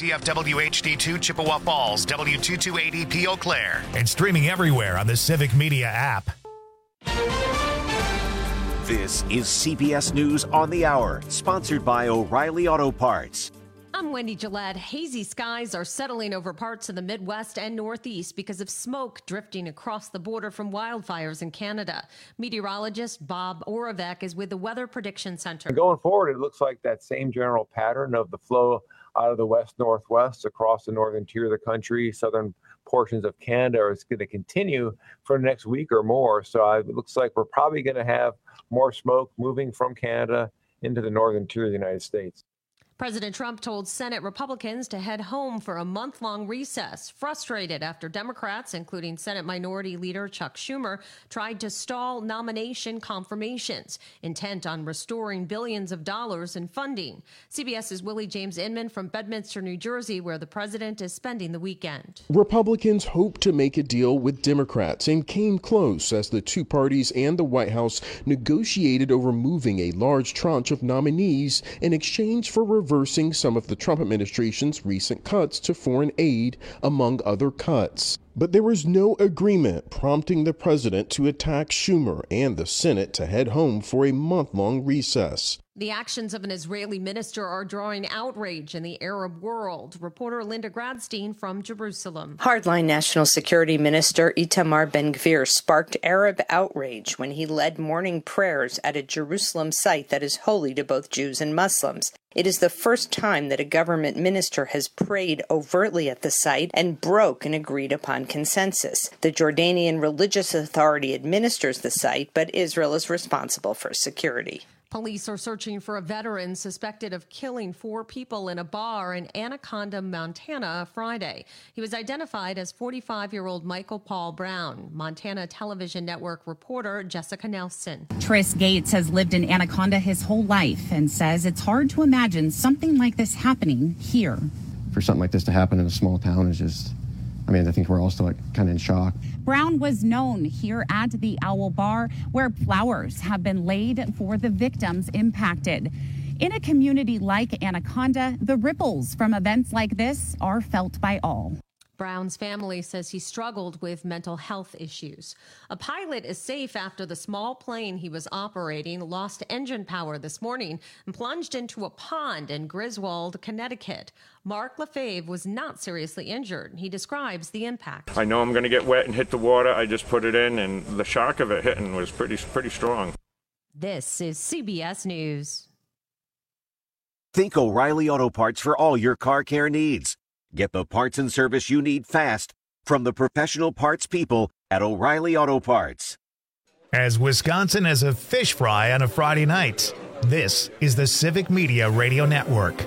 KCFW HD2 Chippewa Falls, W228EP Eau Claire. And streaming everywhere on the Civic Media app. This is CBS News on the Hour, sponsored by O'Reilly Auto Parts. I'm Wendy Gillette. Hazy skies are settling over parts of the Midwest and Northeast because of smoke drifting across the border from wildfires in Canada. Meteorologist Bob Oravec is with the Weather Prediction Center. Going forward, it looks like that same general pattern of the flow out of the west-northwest across the northern tier of the country, southern portions of Canada is going to continue for the next week or more. So it looks like we're probably going to have more smoke moving from Canada into the northern tier of the United States. President Trump told Senate Republicans to head home for a month-long recess, frustrated after Democrats, including Senate Minority Leader Chuck Schumer, tried to stall nomination confirmations, intent on restoring billions of dollars in funding. CBS's Willie James Inman from Bedminster, New Jersey, where the president is spending the weekend. Republicans hoped to make a deal with Democrats and came close as the two parties and the White House negotiated over moving a large tranche of nominees in exchange for reversing some of the Trump administration's recent cuts to foreign aid, among other cuts. But there was no agreement, prompting the president to attack Schumer and the Senate to head home for a month-long recess. The actions of an Israeli minister are drawing outrage in the Arab world. Reporter Linda Gradstein from Jerusalem. Hardline National Security Minister Itamar Ben-Gvir sparked Arab outrage when he led morning prayers at a Jerusalem site that is holy to both Jews and Muslims. It is the first time that a government minister has prayed overtly at the site and broke an agreed-upon consensus. The Jordanian Religious Authority administers the site, but Israel is responsible for security. Police are searching for a veteran suspected of killing 4 people in a bar in Anaconda, Montana, Friday. He was identified as 45-year-old Michael Paul Brown. Montana Television Network reporter Jessica Nelson. Tris Gates has lived in Anaconda his whole life and says it's hard to imagine something like this happening here. For something like this to happen in a small town is just, I think we're all still kind of in shock. Brown was known here at the Owl Bar, where flowers have been laid for the victims impacted. In a community like Anaconda, the ripples from events like this are felt by all. Brown's family says he struggled with mental health issues. A pilot is safe after the small plane he was operating lost engine power this morning and plunged into a pond in Griswold, Connecticut. Mark Lefebvre was not seriously injured. He describes the impact. I know I'm going to get wet and hit the water. I just put it in, and the shock of it hitting was pretty strong. This is CBS News. Think O'Reilly Auto Parts for all your car care needs. Get the parts and service you need fast from the professional parts people at O'Reilly Auto Parts. As Wisconsin has a fish fry on a Friday night, this is the Civic Media Radio Network.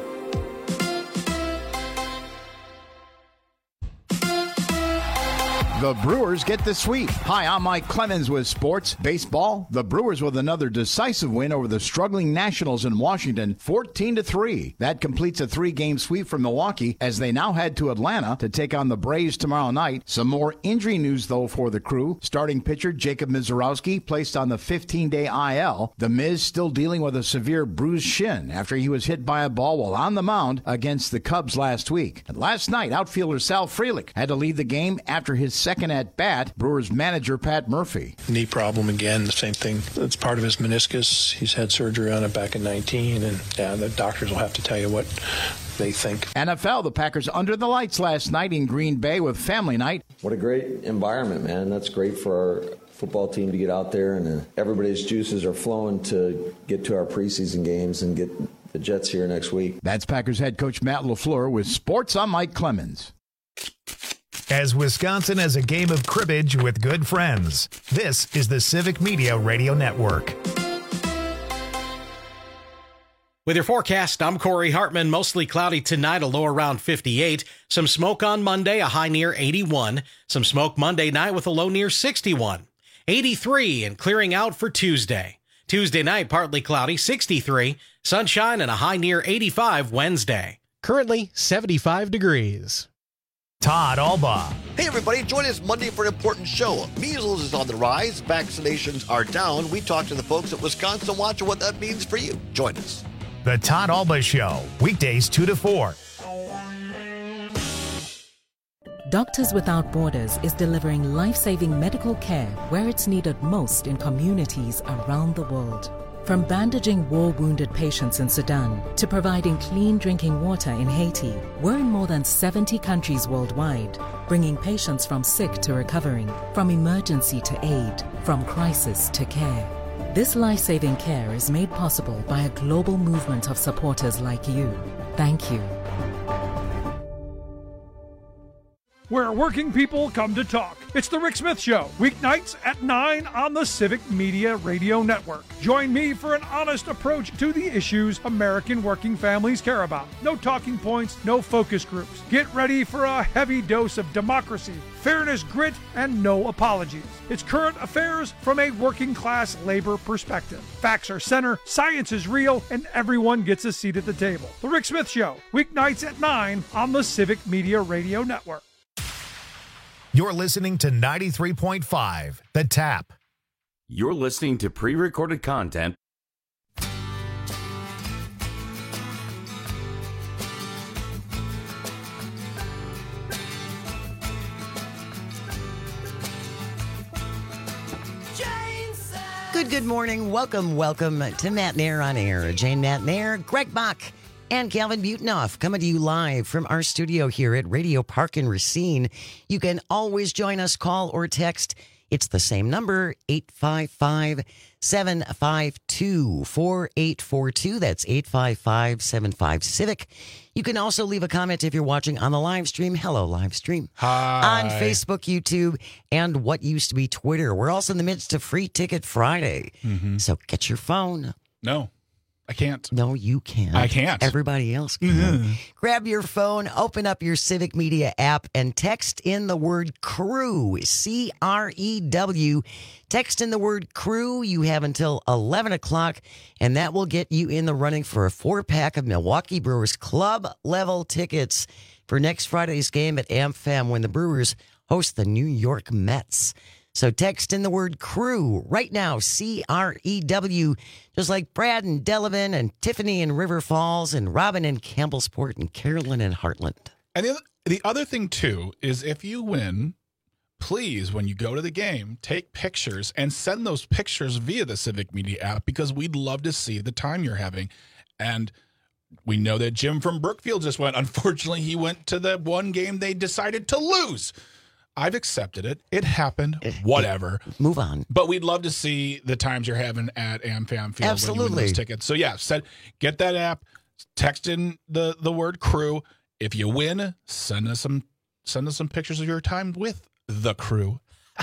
The Brewers get the sweep. Hi, I'm Mike Clemens with Sports Baseball. The Brewers with another decisive win over the struggling Nationals in Washington, 14-3. That completes a 3-game sweep for Milwaukee as they now head to Atlanta to take on the Braves tomorrow night. Some more injury news, though, for the crew. Starting pitcher Jacob Mizorowski placed on the 15-day IL. The Miz still dealing with a severe bruised shin after he was hit by a ball while on the mound against the Cubs last week. And last night, outfielder Sal Frelick had to leave the game after his second at-bat, Brewers manager Pat Murphy. Knee problem again, the same thing. It's part of his meniscus. He's had surgery on it back in 19, and the doctors will have to tell you what they think. NFL, the Packers under the lights last night in Green Bay with family night. What a great environment, man. That's great for our football team to get out there, and everybody's juices are flowing to get to our preseason games and get the Jets here next week. That's Packers head coach Matt LaFleur with Sports. I'm Mike Clemens. As Wisconsin has a game of cribbage with good friends, this is the Civic Media Radio Network. With your forecast, I'm Corey Hartman. Mostly cloudy tonight, a low around 58. Some smoke on Monday, a high near 81. Some smoke Monday night with a low near 61. 83 and clearing out for Tuesday. Tuesday night, partly cloudy, 63. Sunshine and a high near 85 Wednesday. Currently 75 degrees. Todd Alba. Hey everybody, join us Monday for an important show. Measles is on the rise, vaccinations are down. We talk to the folks at Wisconsin Watch and what that means for you. Join us. The Todd Alba Show, weekdays 2 to 4. Doctors Without Borders is delivering life-saving medical care where it's needed most in communities around the world. From bandaging war-wounded patients in Sudan to providing clean drinking water in Haiti, we're in more than 70 countries worldwide, bringing patients from sick to recovering, from emergency to aid, from crisis to care. This life-saving care is made possible by a global movement of supporters like you. Thank you. Where working people come to talk. It's The Rick Smith Show, weeknights at 9 on the Civic Media Radio Network. Join me for an honest approach to the issues American working families care about. No talking points, no focus groups. Get ready for a heavy dose of democracy, fairness, grit, and no apologies. It's current affairs from a working class labor perspective. Facts are center, science is real, and everyone gets a seat at the table. The Rick Smith Show, weeknights at 9 on the Civic Media Radio Network. You're listening to 93.5, The Tap. You're listening to pre-recorded content. Good morning. Welcome to Matt Nair on Air. Jane Matt Nair, Greg Bach, and Calvin Butenoff coming to you live from our studio here at Radio Park in Racine. You can always join us, call or text. It's the same number, 855-752-4842. That's 855-75-CIVIC. You can also leave a comment if you're watching on the live stream. Hello, live stream. Hi. On Facebook, YouTube, and what used to be Twitter. We're also in the midst of Free Ticket Friday. Mm-hmm. So get your phone. No. I can't. No, you can't. I can't. Everybody else can. Mm-hmm. Grab your phone, open up your Civic Media app, and text in the word CREW, C-R-E-W. Text in the word CREW. You have until 11 o'clock, and that will get you in the running for a 4-pack of Milwaukee Brewers club-level tickets for next Friday's game at AmFam when the Brewers host the New York Mets. So text in the word CREW right now, C-R-E-W, just like Brad and Delavan and Tiffany in River Falls and Robin in Campbellsport and Carolyn in Heartland. And the other thing, too, is if you win, please, when you go to the game, take pictures and send those pictures via the Civic Media app because we'd love to see the time you're having. And we know that Jim from Brookfield just went. Unfortunately, he went to the one game they decided to lose. I've accepted it. It happened. Whatever. Move on. But we'd love to see the times you're having at AmFam Field. Absolutely. When you win those tickets. So yeah, get that app. Text in the word CREW. If you win, send us some pictures of your time with the crew.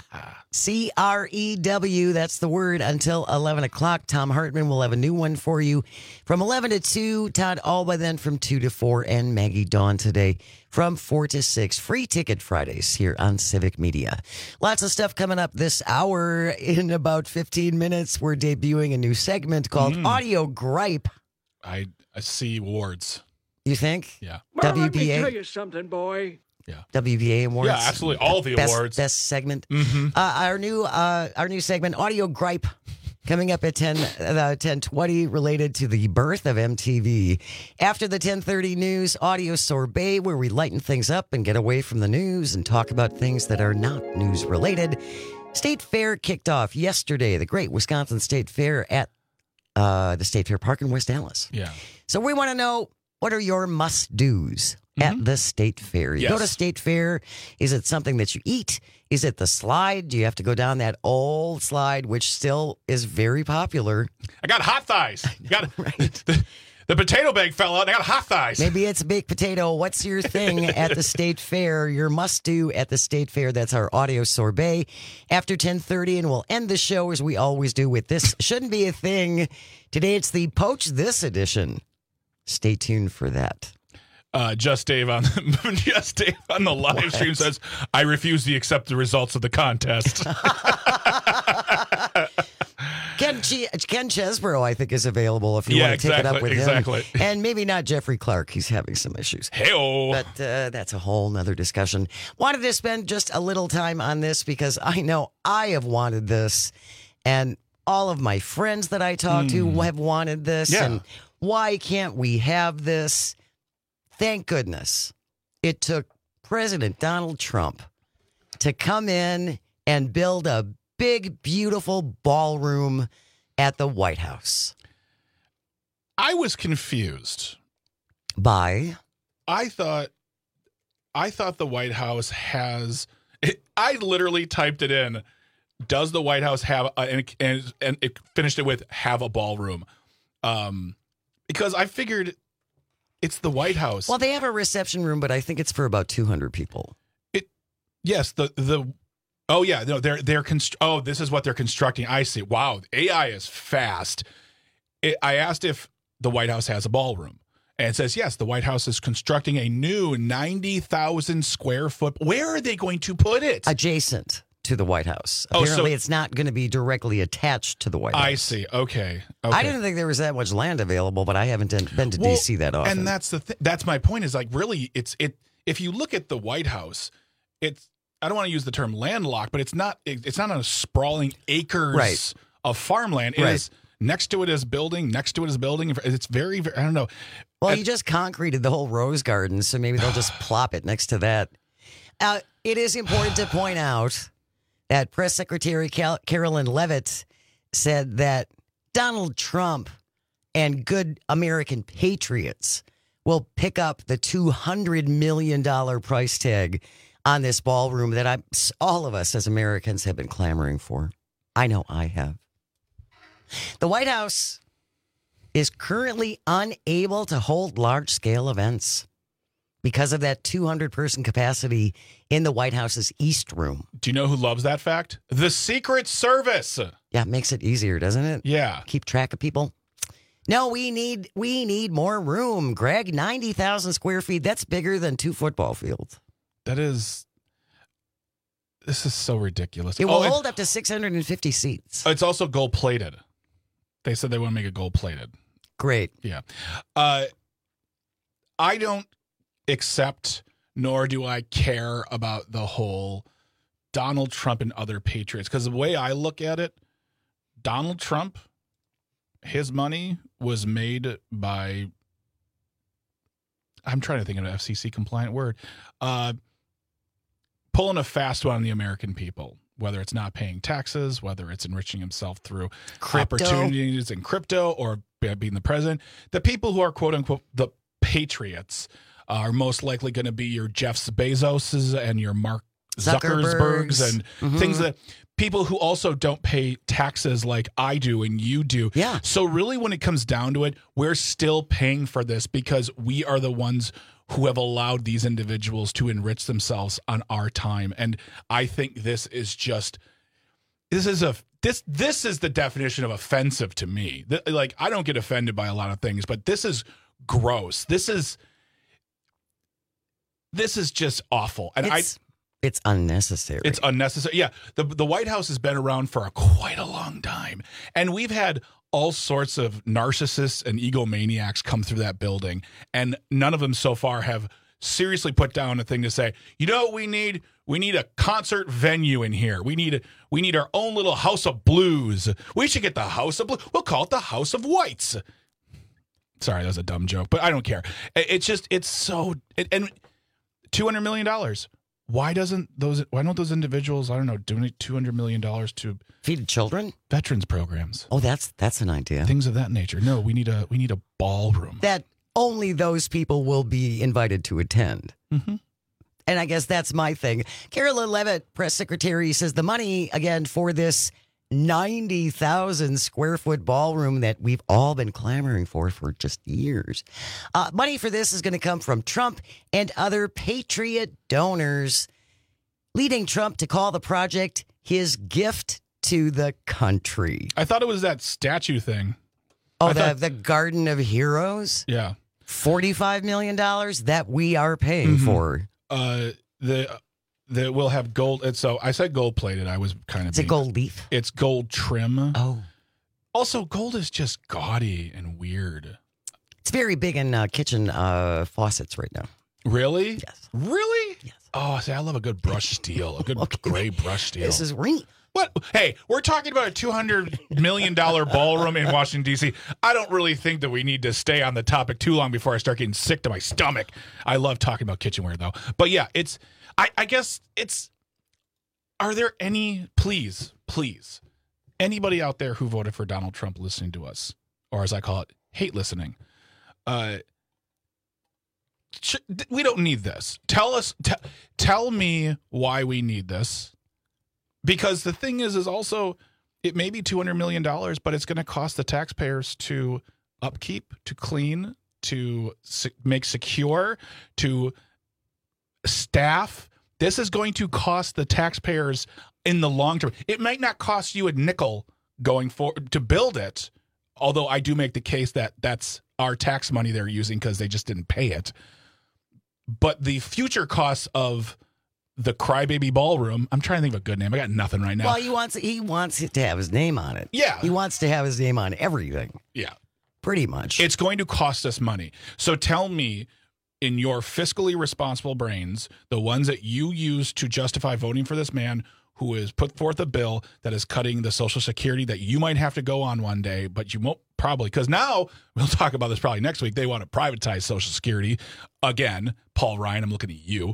CREW, that's the word, until 11 o'clock. Tom Hartman will have a new one for you from 11 to 2. Todd Alba then from 2 to 4. And Maggie Dawn today from 4 to 6. Free Ticket Fridays here on Civic Media. Lots of stuff coming up this hour. In about 15 minutes, we're debuting a new segment called Audio Gripe. I see awards. You think? Yeah. Well, let me tell you something, boy. Yeah. WBA awards. Yeah, absolutely. All the awards. Best segment. Mm-hmm. Our new segment, Audio Gripe, coming up at 10:20, related to the birth of MTV. After the 10:30 news, Audio Sorbet, where we lighten things up and get away from the news and talk about things that are not news related. State Fair kicked off yesterday, the great Wisconsin State Fair at the State Fair Park in West Allis. Yeah. So we want to know, what are your must-dos at the State Fair? You go to State Fair. Is it something that you eat? Is it the slide? Do you have to go down that old slide, which still is very popular? I got hot thighs. Right. The potato bag fell out and I got hot thighs. Maybe it's a baked potato. What's your thing at the State Fair? Your must-do at the State Fair. That's our Audio Sorbet. After 10:30, and we'll end the show as we always do with this. Shouldn't be a thing. Today it's the Poach This edition. Stay tuned for that. Just Dave on the live stream says, I refuse to accept the results of the contest. Ken Chesborough, I think, is available if you want to take it up with him. And maybe not Jeffrey Clark. He's having some issues. Hey-o. But that's a whole nother discussion. Wanted to spend just a little time on this because I know I have wanted this. And all of my friends that I talk to have wanted this. Yeah. And why can't we have this? Thank goodness. It took President Donald Trump to come in and build a big, beautiful ballroom at the White House? I was confused. By? I thought the White House has... I literally typed it in. Does the White House have... and it finished it with, have a ballroom. Because I figured it's the White House. Well, they have a reception room, but I think it's for about 200 people. Yes, oh yeah, no, this is what they're constructing. I see. Wow, AI is fast. I asked if the White House has a ballroom, and it says yes. The White House is constructing a new 90,000 square foot. Where are they going to put it? Adjacent to the White House. Apparently, it's not going to be directly attached to the White House. I see. Okay. I didn't think there was that much land available, but I haven't been to D.C. that often. And that's that's my point. Is like really, if you look at the White House, I don't want to use the term landlocked, but it's not on a sprawling acres of farmland. It is next to it is building. It's very, very, I don't know. Well, you just concreted the whole Rose Garden, so maybe they'll just plop it next to that. It is important to point out that Press Secretary Carolyn Leavitt said that Donald Trump and good American patriots will pick up the $200 million price tag on this ballroom that all of us as Americans have been clamoring for. I know I have. The White House is currently unable to hold large-scale events because of that 200-person capacity in the White House's East Room. Do you know who loves that fact? The Secret Service. Yeah, it makes it easier, doesn't it? Yeah. Keep track of people. No, we need more room, Greg. 90,000 square feet. That's bigger than 2 football fields. This is so ridiculous. It will hold up to 650 seats. It's also gold plated. They said they want to make it gold plated. Great. Yeah. I don't accept, nor do I care about the whole Donald Trump and other patriots. Because the way I look at it, Donald Trump, his money was made by, I'm trying to think of an FCC compliant word, pulling a fast one on the American people, whether it's not paying taxes, whether it's enriching himself through opportunities in crypto or being the president. The people who are, quote unquote, the patriots are most likely going to be your Jeff Bezoses and your Mark Zuckerbergs and things that people who also don't pay taxes like I do and you do. Yeah. So really, when it comes down to it, we're still paying for this because we are the ones who have allowed these individuals to enrich themselves on our time. And I think this is the definition of offensive to me. Like, I don't get offended by a lot of things, but this is gross. This is just awful. And it's unnecessary. It's unnecessary. Yeah. The White House has been around for quite a long time. And we've had all sorts of narcissists and egomaniacs come through that building. And none of them so far have seriously put down a thing to say, you know what we need? We need a concert venue in here. We need our own little House of Blues. We should get the House of Blues. We'll call it the House of Whites. Sorry, that was a dumb joke, but I don't care. And $200 million. Why don't those individuals, I don't know, donate $200 million to feed children? Veterans programs. Oh, that's an idea. Things of that nature. No, we need a ballroom. That only those people will be invited to attend. Mm-hmm. And I guess that's my thing. Carolyn Leavitt, press secretary, says the money, again, for this 90,000 square foot ballroom that we've all been clamoring for just years. Money for this is going to come from Trump and other patriot donors, leading Trump to call the project his gift to the country. I thought it was that statue thing. Oh, the Garden of Heroes? Yeah. $45 million that we are paying for. That will have gold. And so I said gold plated. I was kind of. It's a gold leaf. It's gold trim. Oh. Also, gold is just gaudy and weird. It's very big in kitchen faucets right now. Really? Yes. Really? Yes. Oh, see, I love a good brush steel, a good gray brush steel. This is What? Hey, we're talking about a $200 million ballroom in Washington, D.C. I don't really think that we need to stay on the topic too long before I start getting sick to my stomach. I love talking about kitchenware, though. But yeah, I guess are there any, please, anybody out there who voted for Donald Trump listening to us, or as I call it, hate listening? We don't need this. Tell me why we need this. Because the thing is also, it may be $200 million, but it's going to cost the taxpayers to upkeep, to clean, to make secure, to staff. This is going to cost the taxpayers in the long term. It might not cost you a nickel going forward to build it, although I do make the case that that's our tax money they're using because they just didn't pay it. But the future costs of the Crybaby Ballroom, I'm trying to think of a good name. I got nothing right now. Well, he wants it to have his name on it. Yeah. He wants to have his name on everything. Yeah. Pretty much. It's going to cost us money. So tell me, in your fiscally responsible brains, the ones that you use to justify voting for this man who has put forth a bill that is cutting the Social Security that you might have to go on one day, but you won't probably, because now, we'll talk about this probably next week, they want to privatize Social Security again. Paul Ryan, I'm looking at you.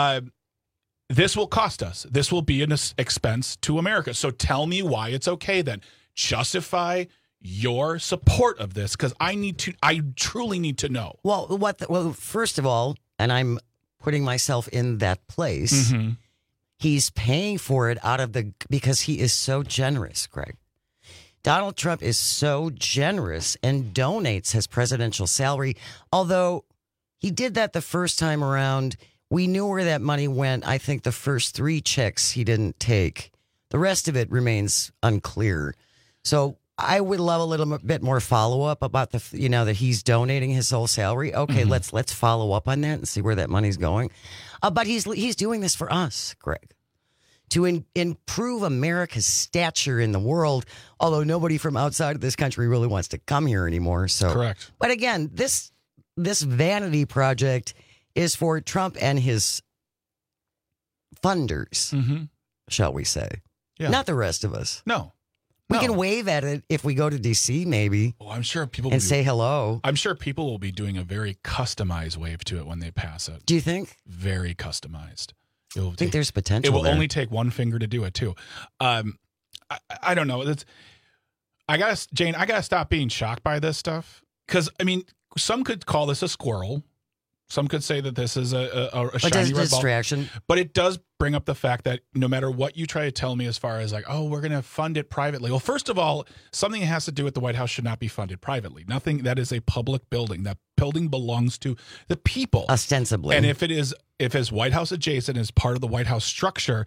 This will cost us. This will be an expense to America. So tell me why it's okay then. Justify your support of this, because I truly need to know. Well, first of all, and I'm putting myself in that place, he's paying for it because he is so generous, Greg. Donald Trump is so generous and donates his presidential salary. Although he did that the first time around, we knew where that money went. I think the first 3 checks he didn't take. The rest of it remains unclear. So I would love a little bit more follow-up about that he's donating his whole salary. Okay, let's follow up on that and see where that money's going. But he's doing this for us, Greg, to improve America's stature in the world, although nobody from outside of this country really wants to come here anymore. So correct. But again, this vanity project is for Trump and his funders, shall we say. Yeah. Not the rest of us. No. We can wave at it if we go to D.C. maybe. Oh, I'm sure people and say hello. I'm sure people will be doing a very customized wave to it when they pass it. Do you think? Very customized. I think there's potential. It will there. only take one finger to do it too. I don't know. I gotta stop being shocked by this stuff, because I mean, some could call this a squirrel. Some could say that this is a shiny red distraction. Ball. But it does bring up the fact that no matter what you try to tell me as far as like, oh, we're going to fund it privately. Well, first of all, something that has to do with the White House should not be funded privately. Nothing that is a public building. That building belongs to the people. Ostensibly. And if it's White House adjacent as part of the White House structure,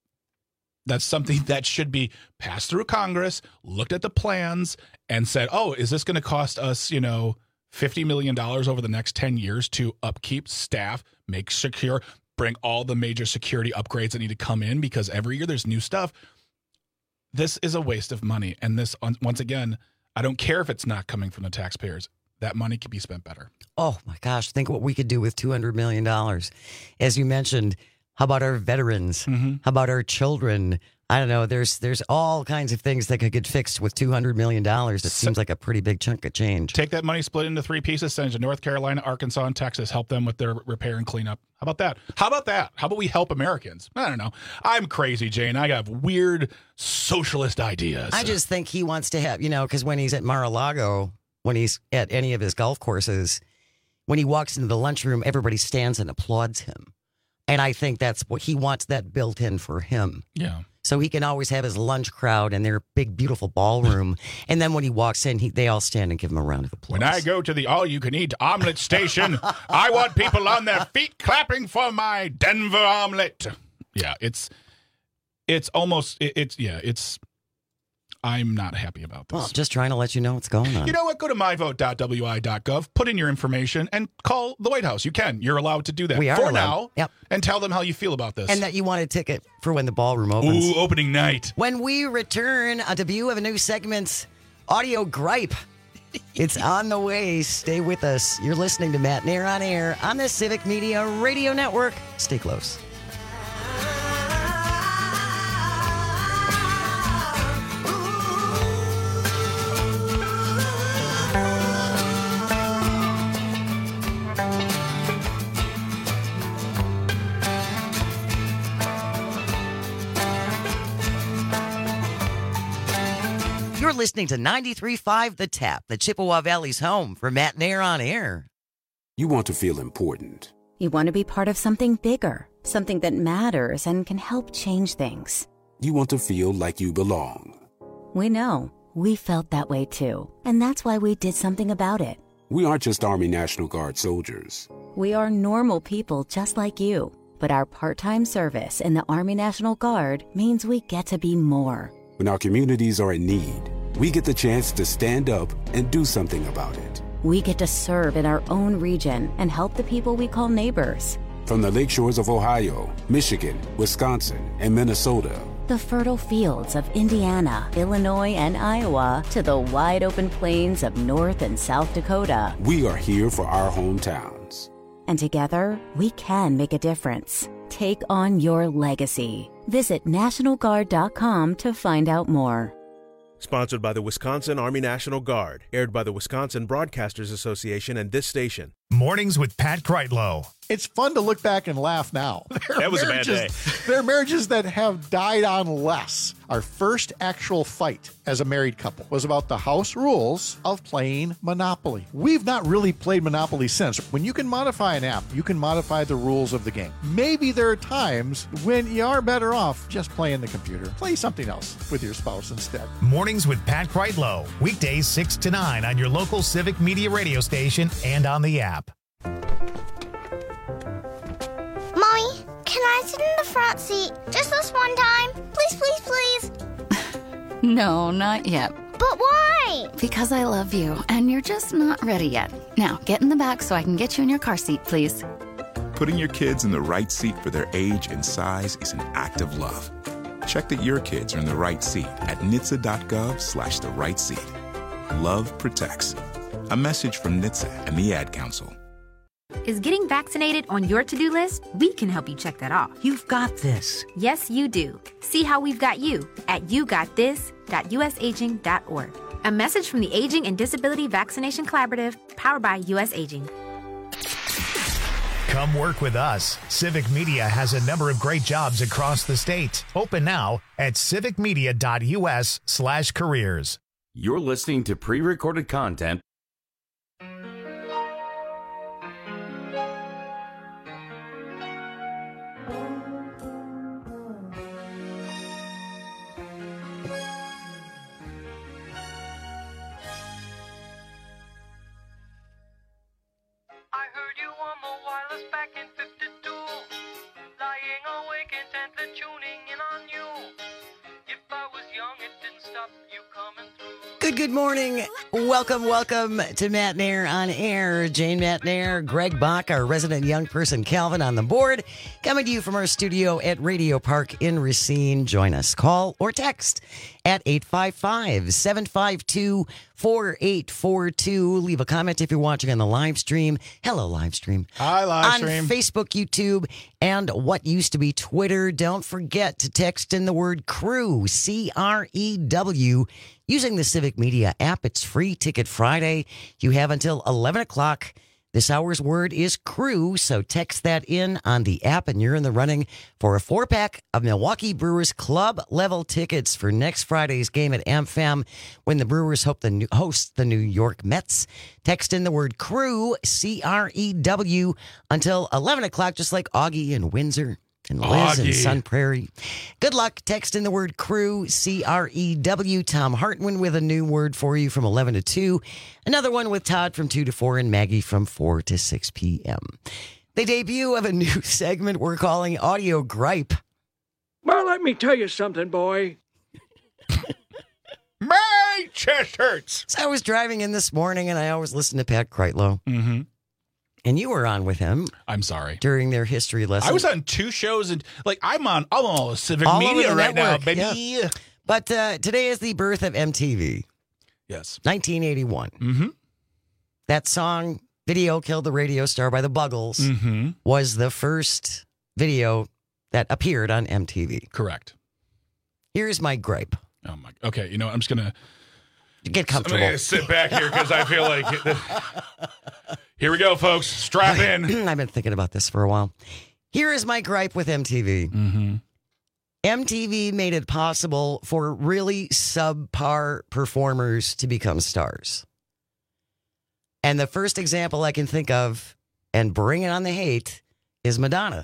that's something that should be passed through Congress, looked at the plans, and said, oh, is this going to cost us, $50 million over the next 10 years to upkeep, staff, make secure, bring all the major security upgrades that need to come in, because every year there's new stuff. This is a waste of money. And this, once again, I don't care if it's not coming from the taxpayers. That money could be spent better. Oh, my gosh. Think what we could do with $200 million. As you mentioned, how about our veterans? How about our children? I don't know. There's all kinds of things that could get fixed with $200 million. It seems like a pretty big chunk of change. Take that money, split into 3 pieces, send it to North Carolina, Arkansas, and Texas. Help them with their repair and cleanup. How about that? How about we help Americans? I don't know. I'm crazy, Jane. I have weird socialist ideas. I just think he wants to have, because when he's at Mar-a-Lago, when he's at any of his golf courses, when he walks into the lunchroom, everybody stands and applauds him. And I think that's what he wants, that built in for him. Yeah. So he can always have his lunch crowd in their big, beautiful ballroom. And then when he walks in, they all stand and give him a round of applause. When I go to the all-you-can-eat omelet station, I want people on their feet clapping for my Denver omelet. Yeah, I'm not happy about this. Well, just trying to let you know what's going on. You know what? Go to myvote.wi.gov, put in your information, and call the White House. You can. You're allowed to do that. We are for allowed. now. Yep. And tell them how you feel about this. And that you want a ticket for when the ballroom opens. Ooh, opening night. When we return, a debut of a new segment, Audio Gripe. It's on the way. Stay with us. You're listening to Matt Nair on Air on the Civic Media Radio Network. Stay close. You're listening to 93.5 The Tap, the Chippewa Valley's home for Matt Nair on air. You want to feel important. You want to be part of something bigger, something that matters and can help change things. You want to feel like you belong. We know. We felt that way too. And that's why we did something about it. We aren't just Army National Guard soldiers. We are normal people just like you. But our part-time service in the Army National Guard means we get to be more. When our communities are in need, we get the chance to stand up and do something about it. We get to serve in our own region and help the people we call neighbors. From the lakeshores of Ohio, Michigan, Wisconsin, and Minnesota, the fertile fields of Indiana, Illinois, and Iowa, to the wide open plains of North and South Dakota. We are here for our hometowns. And together, we can make a difference. Take on your legacy. Visit NationalGuard.com to find out more. Sponsored by the Wisconsin Army National Guard. Aired by the Wisconsin Broadcasters Association and this station. Mornings with Pat Kreitlow. It's fun to look back and laugh now. That was a bad day. There are marriages that have died on less. Our first actual fight as a married couple was about the house rules of playing Monopoly. We've not really played Monopoly since. When you can modify an app, you can modify the rules of the game. Maybe there are times when you are better off just playing the computer. Play something else with your spouse instead. Mornings with Pat Kreitlow. Weekdays 6 to 9 on your local Civic Media radio station and on the app. Mommy, can I sit in the front seat just this one time? Please, please, please. No, not yet. But why? Because I love you, and you're just not ready yet. Now, get in the back so I can get you in your car seat, please. Putting your kids in the right seat for their age and size is an act of love. Check that your kids are in the right seat at NHTSA.gov/the right seat. Love protects. A message from NHTSA and the Ad Council. Is getting vaccinated on your to-do list? We can help you check that off. You've got this. Yes, you do. See how we've got you at yougotthis.usaging.org. A message from the Aging and Disability Vaccination Collaborative, powered by U.S. Aging. Come work with us. Civic Media has a number of great jobs across the state. Open now at civicmedia.us/careers. You're listening to pre-recorded content. Good morning. Welcome to Matt Nair on air. Jane Matt Nair, Greg Bach, our resident young person Calvin on the board. Coming to you from our studio at Radio Park in Racine. Join us. Call or text at 855-752-4842. Leave a comment if you're watching on the live stream. Hello, live stream. Hi, live stream. On Facebook, YouTube, and what used to be Twitter. Don't forget to text in the word CREW, C-R-E-W, using the Civic Media app. It's free Ticket Friday. You have until 11 o'clock. This hour's word is CREW, so text that in on the app, and you're in the running for a 4-pack of Milwaukee Brewers club-level tickets for next Friday's game at AmFam when the Brewers host the New York Mets. Text in the word CREW, C-R-E-W, until 11 o'clock, just like Augie in Windsor. And Liz in Sun Prairie. Good luck. Text in the word CREW, C-R-E-W. Tom Hartman with a new word for you from 11 to 2. Another one with Todd from 2 to 4 and Maggie from 4 to 6 p.m. The debut of a new segment we're calling Audio Gripe. Well, let me tell you something, boy. My chest hurts. So I was driving in this morning, and I always listen to Pat Kreitlow. Mm-hmm. And you were on with him. I'm sorry. During their history lesson. I was on 2 shows, and I'm on all Civic all Media right network, now, baby. Yeah. But today is the birth of MTV. Yes. 1981. Mm-hmm. That song, Video Killed the Radio Star by the Buggles, was the first video that appeared on MTV. Correct. Here's my gripe. Oh, my. Okay, I'm just going to get comfortable. I'm going to sit back here because I feel like... Here we go, folks. Strap in. I've been thinking about this for a while. Here is my gripe with MTV. Mm-hmm. MTV made it possible for really subpar performers to become stars. And the first example I can think of, and bring it on the hate, is Madonna.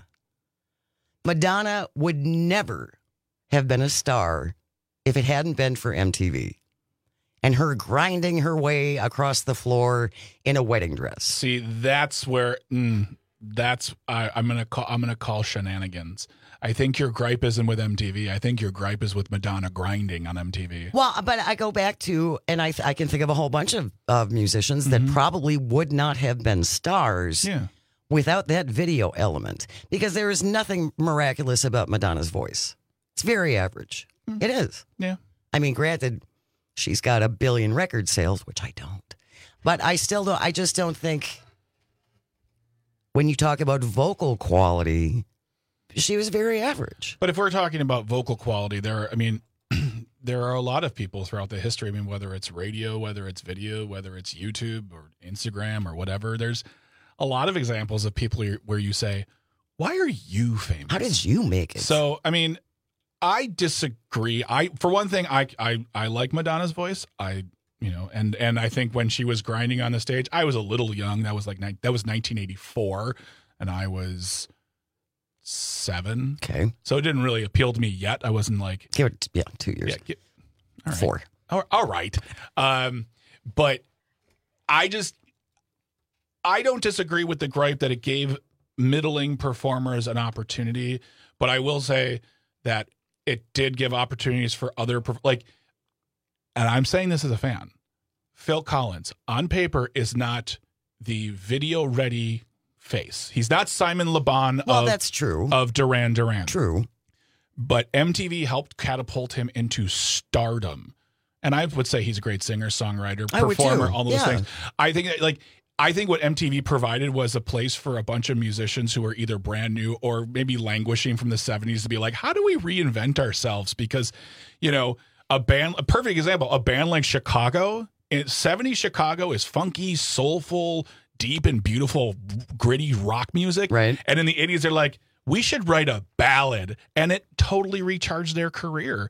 Madonna would never have been a star if it hadn't been for MTV. And her grinding her way across the floor in a wedding dress. See, that's where I'm gonna call shenanigans. I think your gripe isn't with MTV. I think your gripe is with Madonna grinding on MTV. Well, but I go back to, and I can think of a whole bunch of musicians that probably would not have been stars without that video element. Because there is nothing miraculous about Madonna's voice. It's very average. It is. Yeah. I mean, granted, she's got 1 billion record sales, which I don't. But I just don't think, when you talk about vocal quality, she was very average. But if we're talking about vocal quality, there are a lot of people throughout the history. I mean, whether it's radio, whether it's video, whether it's YouTube or Instagram or whatever, there's a lot of examples of people where you say, why are you famous? How did you make it? So, I mean, I disagree. For one thing, I like Madonna's voice. And I think when she was grinding on the stage, I was a little young. That was 1984, and I was 7. Okay. So it didn't really appeal to me yet. I wasn't like... 2 years. Yeah, all right. 4. All right. But I don't disagree with the gripe that it gave middling performers an opportunity, but I will say that it did give opportunities for other... and I'm saying this as a fan, Phil Collins, on paper, is not the video-ready face. He's not Simon Le Bon that's true. Of Duran Duran. True. But MTV helped catapult him into stardom. And I would say he's a great singer, songwriter, performer, all those things. I think what MTV provided was a place for a bunch of musicians who were either brand new or maybe languishing from the 70s to be like, how do we reinvent ourselves? Because, a perfect example, a band like Chicago, in 70s Chicago is funky, soulful, deep and beautiful, gritty rock music. Right. And in the 80s, they're like, we should write a ballad. And it totally recharged their career.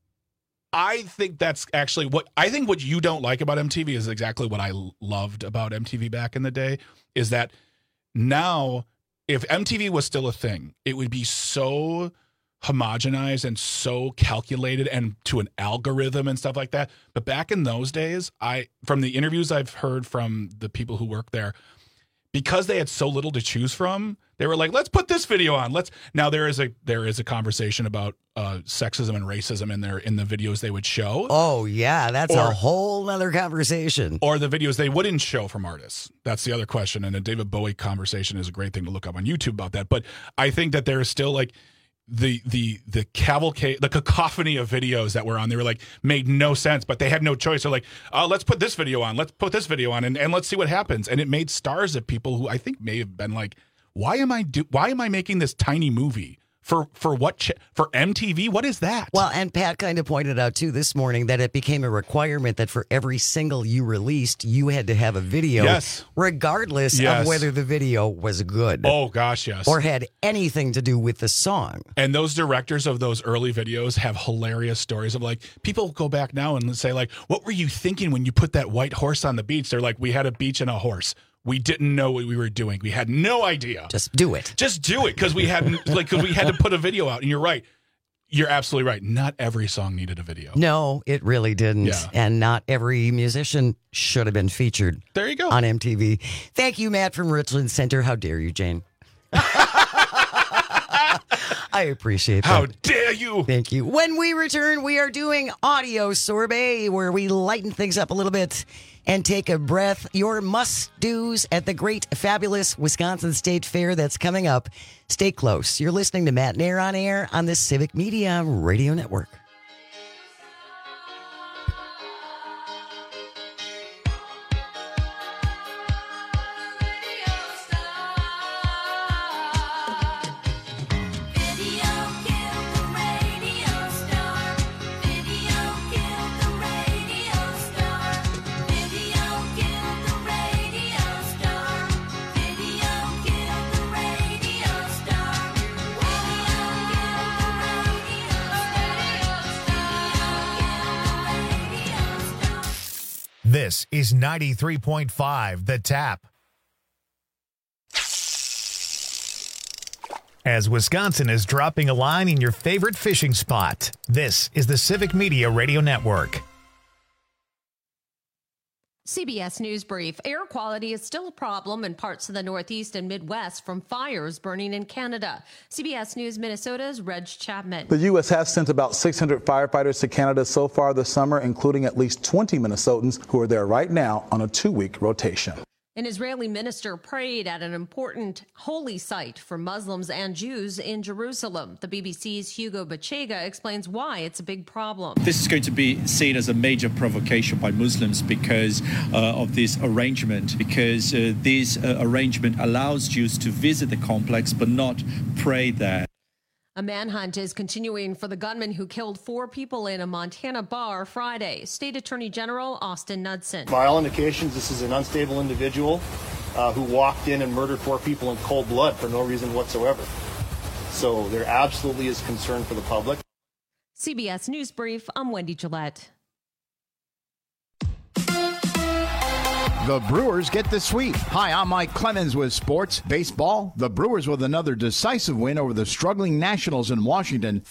I think that's actually what you don't like about MTV is exactly what I loved about MTV back in the day, is that now, if MTV was still a thing, it would be so homogenized and so calculated and to an algorithm and stuff like that. But back in those days, from the interviews I've heard from the people who work there, because they had so little to choose from, they were like, let's put this video on. Now there is a conversation about sexism and racism in the videos they would show. Oh yeah, that's a whole other conversation. Or the videos they wouldn't show from artists. That's the other question. And a David Bowie conversation is a great thing to look up on YouTube about that. But I think that there is still like the cavalcade, the cacophony of videos that were on. They were like made no sense, but they had no choice. They're like, let's put this video on. Let's put this video on, and let's see what happens. And it made stars of people who I think may have been like, why am I making this tiny movie? For what? For MTV? What is that? Well, and Pat kind of pointed out, too, this morning that it became a requirement that for every single you released, you had to have a video, regardless of whether the video was good. Oh, gosh, yes. Or had anything to do with the song. And those directors of those early videos have hilarious stories of, like, people go back now and say, like, what were you thinking when you put that white horse on the beach? They're like, we had a beach and a horse. We didn't know what we were doing. We had no idea. Just do it. Just do it, because we had to put a video out. And you're right. You're absolutely right. Not every song needed a video. No, it really didn't. Yeah. And not every musician should have been featured. There you go. On MTV. Thank you, Matt from Richland Center. How dare you, Jane? I appreciate that. How dare you? Thank you. When we return, we are doing Audio Sorbet, where we lighten things up a little bit and take a breath. Your must-dos at the great, fabulous Wisconsin State Fair that's coming up. Stay close. You're listening to Matt Nair on Air on the Civic Media Radio Network. This is 93.5 The Tap. As Wisconsin is dropping a line in your favorite fishing spot, this is the Civic Media Radio Network. CBS News Brief. Air quality is still a problem in parts of the Northeast and Midwest from fires burning in Canada. CBS News Minnesota's Reg Chapman. The U.S. has sent about 600 firefighters to Canada so far this summer, including at least 20 Minnesotans who are there right now on a 2-week rotation. An Israeli minister prayed at an important holy site for Muslims and Jews in Jerusalem. The BBC's Hugo Bachega explains why it's a big problem. This is going to be seen as a major provocation by Muslims because of this arrangement, because this arrangement allows Jews to visit the complex but not pray there. A manhunt is continuing for the gunman who killed 4 people in a Montana bar Friday. State Attorney General Austin Knudsen. By all indications, this is an unstable individual who walked in and murdered 4 people in cold blood for no reason whatsoever. So there absolutely is concern for the public. CBS News Brief, I'm Wendy Gillette. The Brewers get the sweep. Hi, I'm Mike Clemens with Sports Baseball. The Brewers with another decisive win over the struggling Nationals in Washington,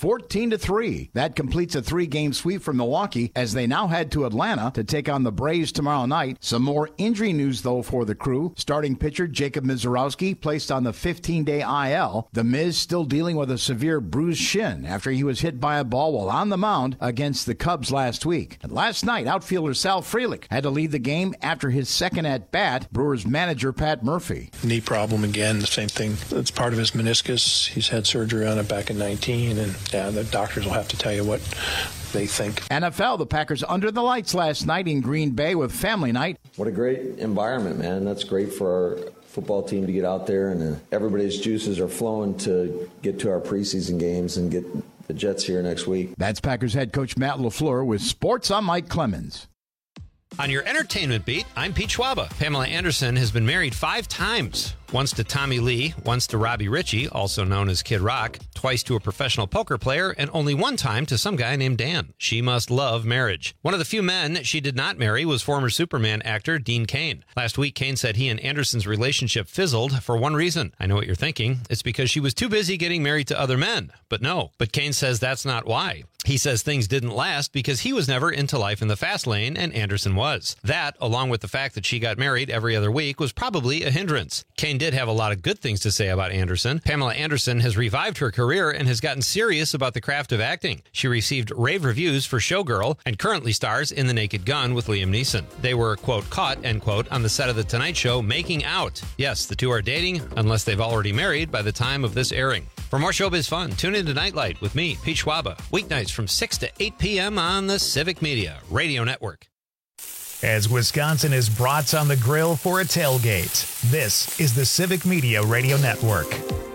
14-3. That completes a 3-game sweep for Milwaukee as they now head to Atlanta to take on the Braves tomorrow night. Some more injury news, though, for the crew. Starting pitcher Jacob Mizorowski placed on the 15-day IL. The Miz still dealing with a severe bruised shin after he was hit by a ball while on the mound against the Cubs last week. And last night, outfielder Sal Frelick had to leave the game after his second at-bat, Brewers manager Pat Murphy. Knee problem again, the same thing. It's part of his meniscus. He's had surgery on it back in 19, and the doctors will have to tell you what they think. NFL, the Packers under the lights last night in Green Bay with family night. What a great environment, man. That's great for our football team to get out there, and everybody's juices are flowing to get to our preseason games and get the Jets here next week. That's Packers head coach Matt LaFleur with Sports. I'm Mike Clemens. On your entertainment beat, I'm Pete Schwaba. Pamela Anderson has been married 5 times. Once to Tommy Lee, once to Robbie Ritchie, also known as Kid Rock, twice to a professional poker player, and only one time to some guy named Dan. She must love marriage. One of the few men she did not marry was former Superman actor Dean Cain. Last week, Cain said he and Anderson's relationship fizzled for one reason. I know what you're thinking. It's because she was too busy getting married to other men. But no. But Cain says that's not why. He says things didn't last because he was never into life in the fast lane and Anderson was. That, along with the fact that she got married every other week, was probably a hindrance. Cain did have a lot of good things to say about Anderson. Pamela Anderson has revived her career and has gotten serious about the craft of acting. She received rave reviews for Showgirl and currently stars in The Naked Gun with Liam Neeson. They were, quote, caught, end quote, on the set of The Tonight Show making out. Yes, the two are dating, unless they've already married by the time of this airing. For more showbiz fun, tune in to Nightlight with me, Pete Schwaba, weeknights from 6 to 8 p.m. on the Civic Media Radio Network. As Wisconsin is brats on the grill for a tailgate, this is the Civic Media Radio Network.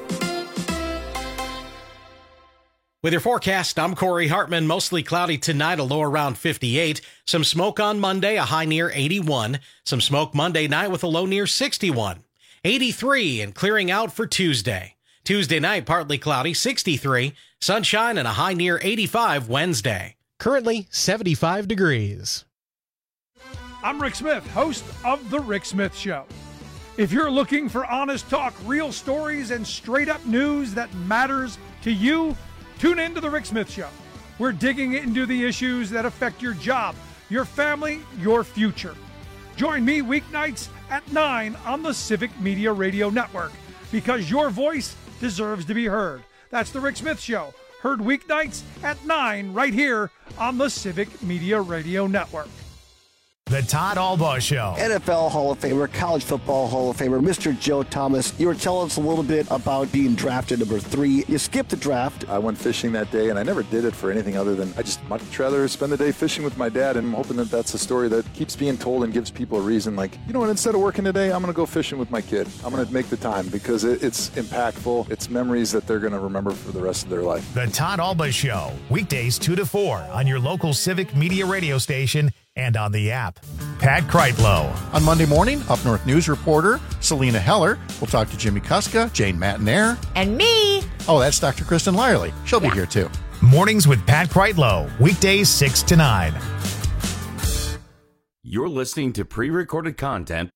With your forecast, I'm Corey Hartman. Mostly cloudy tonight, a low around 58. Some smoke on Monday, a high near 81. Some smoke Monday night with a low near 61. 83 and clearing out for Tuesday. Tuesday night, partly cloudy, 63. Sunshine and a high near 85 Wednesday. Currently 75 degrees. I'm Rick Smith, host of The Rick Smith Show. If you're looking for honest talk, real stories, and straight-up news that matters to you, tune in to The Rick Smith Show. We're digging into the issues that affect your job, your family, your future. Join me weeknights at 9 on the Civic Media Radio Network, because your voice deserves to be heard. That's The Rick Smith Show, heard weeknights at 9 right here on the Civic Media Radio Network. The Todd Albaugh Show. NFL Hall of Famer, college football Hall of Famer, Mr. Joe Thomas. You were telling us a little bit about being drafted number 3. You skipped the draft. I went fishing that day, and I never did it for anything other than I just much rather spend the day fishing with my dad, and I'm hoping that that's a story that keeps being told and gives people a reason, like, you know what, instead of working today, I'm going to go fishing with my kid. I'm going to make the time because it's impactful. It's memories that they're going to remember for the rest of their life. The Todd Albaugh Show, weekdays 2 to 4 on your local Civic Media radio station and on the app. Pat Kreitlow. On Monday morning, Up North News reporter Selena Heller will talk to Jimmy Kuska, Jane Matinaire. And me. Oh, that's Dr. Kristen Lyerly. She'll be here too. Mornings with Pat Kreitlow, weekdays 6 to 9. You're listening to pre-recorded content.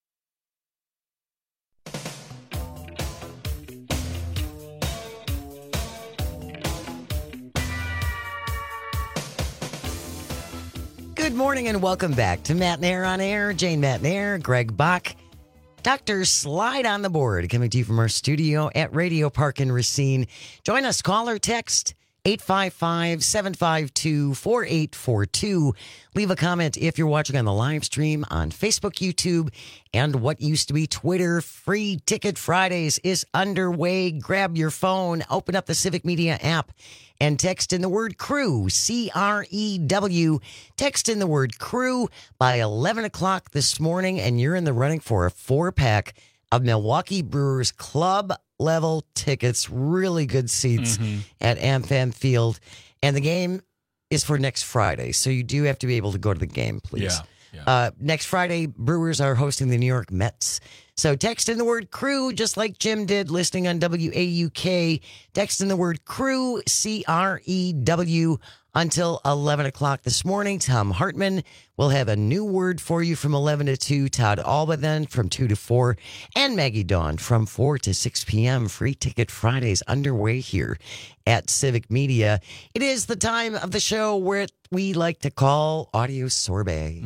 Good morning and welcome back to Matt Nair on Air. Jane Matt Nair, Greg Bach, Dr. Slide on the board, coming to you from our studio at Radio Park in Racine. Join us, call or text 855-752-4842. Leave a comment if you're watching on the live stream on Facebook, YouTube, and what used to be Twitter. Free Ticket Fridays is underway. Grab your phone, open up the Civic Media app, and text in the word CREW, C-R-E-W. Text in the word CREW by 11 o'clock this morning, and you're in the running for a 4-pack of Milwaukee Brewers club level tickets. Really good seats at AmFam Field. And the game is for next Friday, so you do have to be able to go to the game, please. Yeah. Next Friday, Brewers are hosting the New York Mets. So text in the word CREW, just like Jim did, listening on WAUK. Text in the word CREW, C-R-E-W, until 11 o'clock this morning. Tom Hartman will have a new word for you from 11 to 2. Todd Alba then from 2 to 4. And Maggie Dawn from 4 to 6 p.m. Free Ticket Fridays underway here at Civic Media. It is the time of the show where we like to call Audio Sorbet.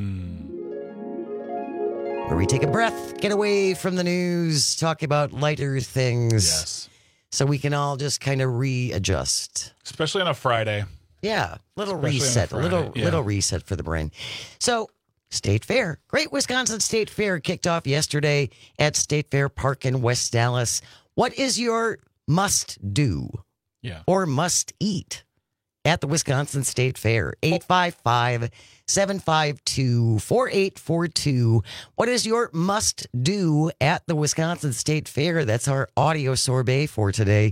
Where we take a breath, get away from the news, talk about lighter things. Yes. So we can all just kind of readjust. Especially on a Friday. Yeah, little Especially reset, on a Friday, little reset for the brain. So, State Fair, Great Wisconsin State Fair kicked off yesterday at State Fair Park in West Dallas. What is your must do or must eat at the Wisconsin State Fair? 855-752-4842. What is your must do at the Wisconsin State Fair? That's our audio sorbet for today.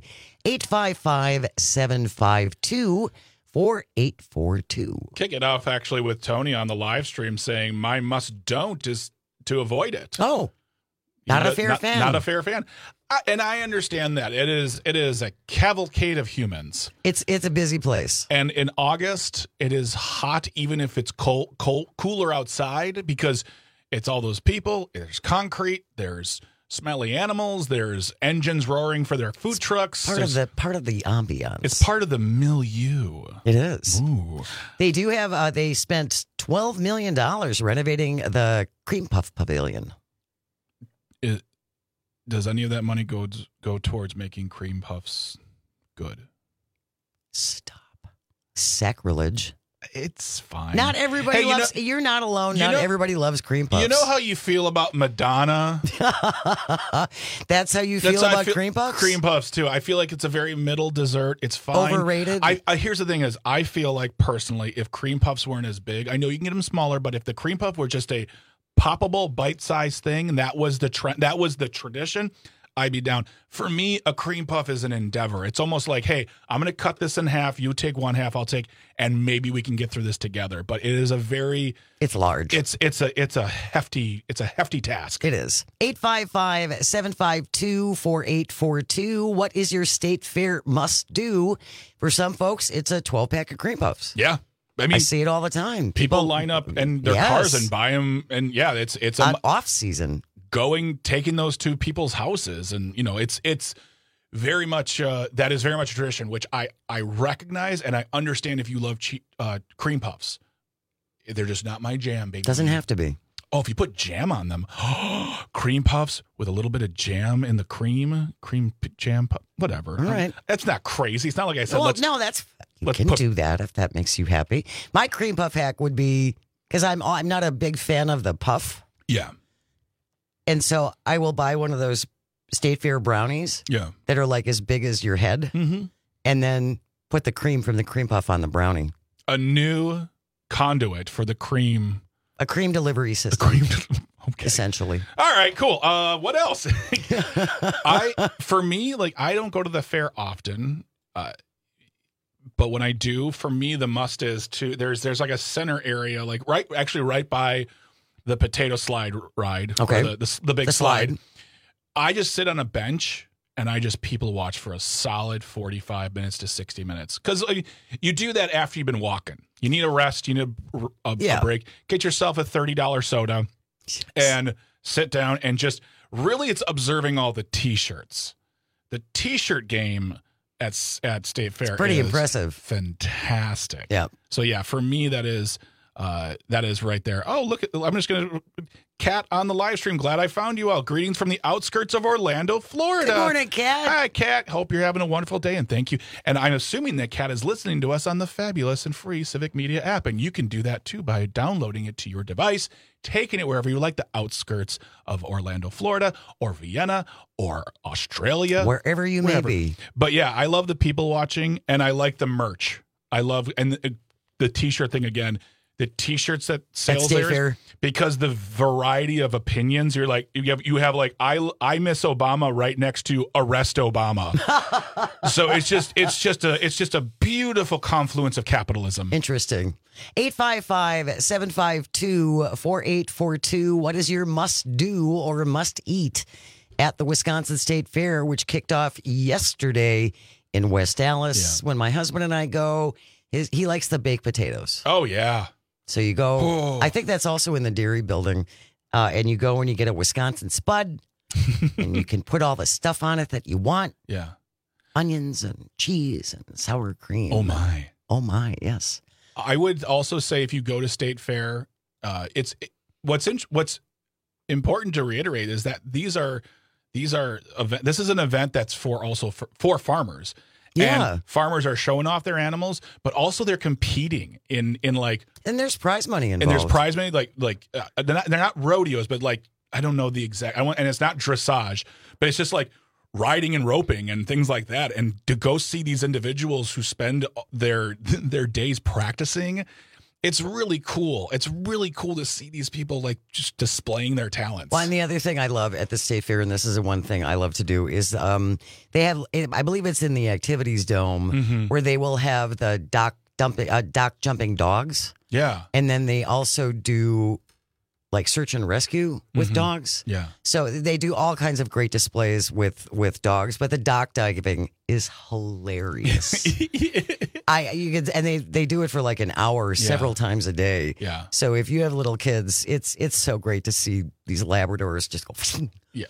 855-752-4842. 4842. Kick it off actually with Tony on the live stream saying my must don't is to avoid it. Oh, not a fair fan. Not a fair fan. And I understand that. It is a cavalcade of humans. It's a busy place. And in August, it is hot even if it's cooler outside because it's all those people. There's concrete. There's smelly animals. There's engines roaring for their food trucks. Part of the ambiance. It's part of the milieu. It is. Ooh. They do have. They spent $12 million renovating the Cream Puff Pavilion. Does any of that money go towards making cream puffs good? Stop. Sacrilege. It's fine. Not everybody loves. You're not alone. Not everybody loves cream puffs. You know how you feel about Madonna? That's how you feel about cream puffs? Cream puffs, too. I feel like it's a very middle dessert. It's fine. Overrated? Here's the thing is, I feel like, personally, if cream puffs weren't as big, I know you can get them smaller, but if the cream puff were just a poppable, bite-sized thing, and that was the trend, that was the tradition, I'd be down. For me, a cream puff is an endeavor. It's almost like, hey, I'm going to cut this in half. You take one half, I'll take, and maybe we can get through this together. But it is a very, it's large. It's a hefty task. It is. 855-752-4842. What is your State Fair must do? For some folks, it's a 12-pack of cream puffs. Yeah. I mean, I see it all the time. People line up in their cars and buy them, and it's an off season. Taking those to people's houses, and it's very much that is very much a tradition, which I recognize and I understand. If you love cream puffs, they're just not my jam, baby. Doesn't have to be. Oh, if you put jam on them, cream puffs with a little bit of jam in the cream jam, whatever. All right, that's not crazy. It's not like I said. Well, no, you can do that if that makes you happy. My cream puff hack would be, because I'm not a big fan of the puff. Yeah. And so I will buy one of those State Fair brownies that are like as big as your head, and then put the cream from the cream puff on the brownie. A new conduit for the cream. A cream delivery system. Okay. Essentially. All right, cool. What else? For me, like, I don't go to the fair often, but when I do, for me, the must is there's like a center area, like right by the potato slide ride. Okay. The big slide. I just sit on a bench and I just people watch for a solid 45 minutes to 60 minutes. Because you do that after you've been walking. You need a rest. You need a break. Get yourself a $30 soda and sit down and just really it's observing all the T-shirts. The T-shirt game at State Fair it's pretty impressive. Fantastic. Yeah. So, yeah, for me, that is right there. Oh, look, I'm just going to Kat on the live stream. Glad I found you all. Greetings from the outskirts of Orlando, Florida. Good morning, Kat. Hi, Kat. Hope you're having a wonderful day, and thank you. And I'm assuming that Kat is listening to us on the fabulous and free Civic Media app, and you can do that too by downloading it to your device, taking it wherever you like, the outskirts of Orlando, Florida, or Vienna, or Australia. Wherever you may be. But yeah, I love the people watching, and I like the merch. I love, and the T-shirt thing again, the T-shirts that sales there, because the variety of opinions, you're like, you have like, I miss Obama right next to arrest Obama. So it's just a beautiful confluence of capitalism. Interesting. 855-752-4842. What is your must do or must eat at the Wisconsin State Fair, which kicked off yesterday in West Allis? When my husband and I go, he likes the baked potatoes. Oh, yeah. So you go, I think that's also in the dairy building, and you go and you get a Wisconsin Spud, and you can put all the stuff on it that you want. Yeah. Onions and cheese and sour cream. Oh, my. Oh, my, yes. I would also say if you go to State Fair, what's important to reiterate is that this is an event that's for farmers. Yeah. And farmers are showing off their animals, but also they're competing in like. And there's prize money involved. And there's prize money like they're not rodeos, but like I don't know the exact. And it's not dressage, but it's just like riding and roping and things like that. And to go see these individuals who spend their days practicing. It's really cool. It's really cool to see these people like just displaying their talents. Well, and the other thing I love at the State Fair, and this is the one thing I love to do, is they have, I believe it's in the Activities Dome, where they will have the dock jumping dogs. Yeah. And then they also do like search and rescue with dogs. Yeah. So they do all kinds of great displays with dogs, but the dock diving is hilarious. They do it for like an hour several times a day. Yeah. So if you have little kids, it's so great to see these Labradors just go. Yeah.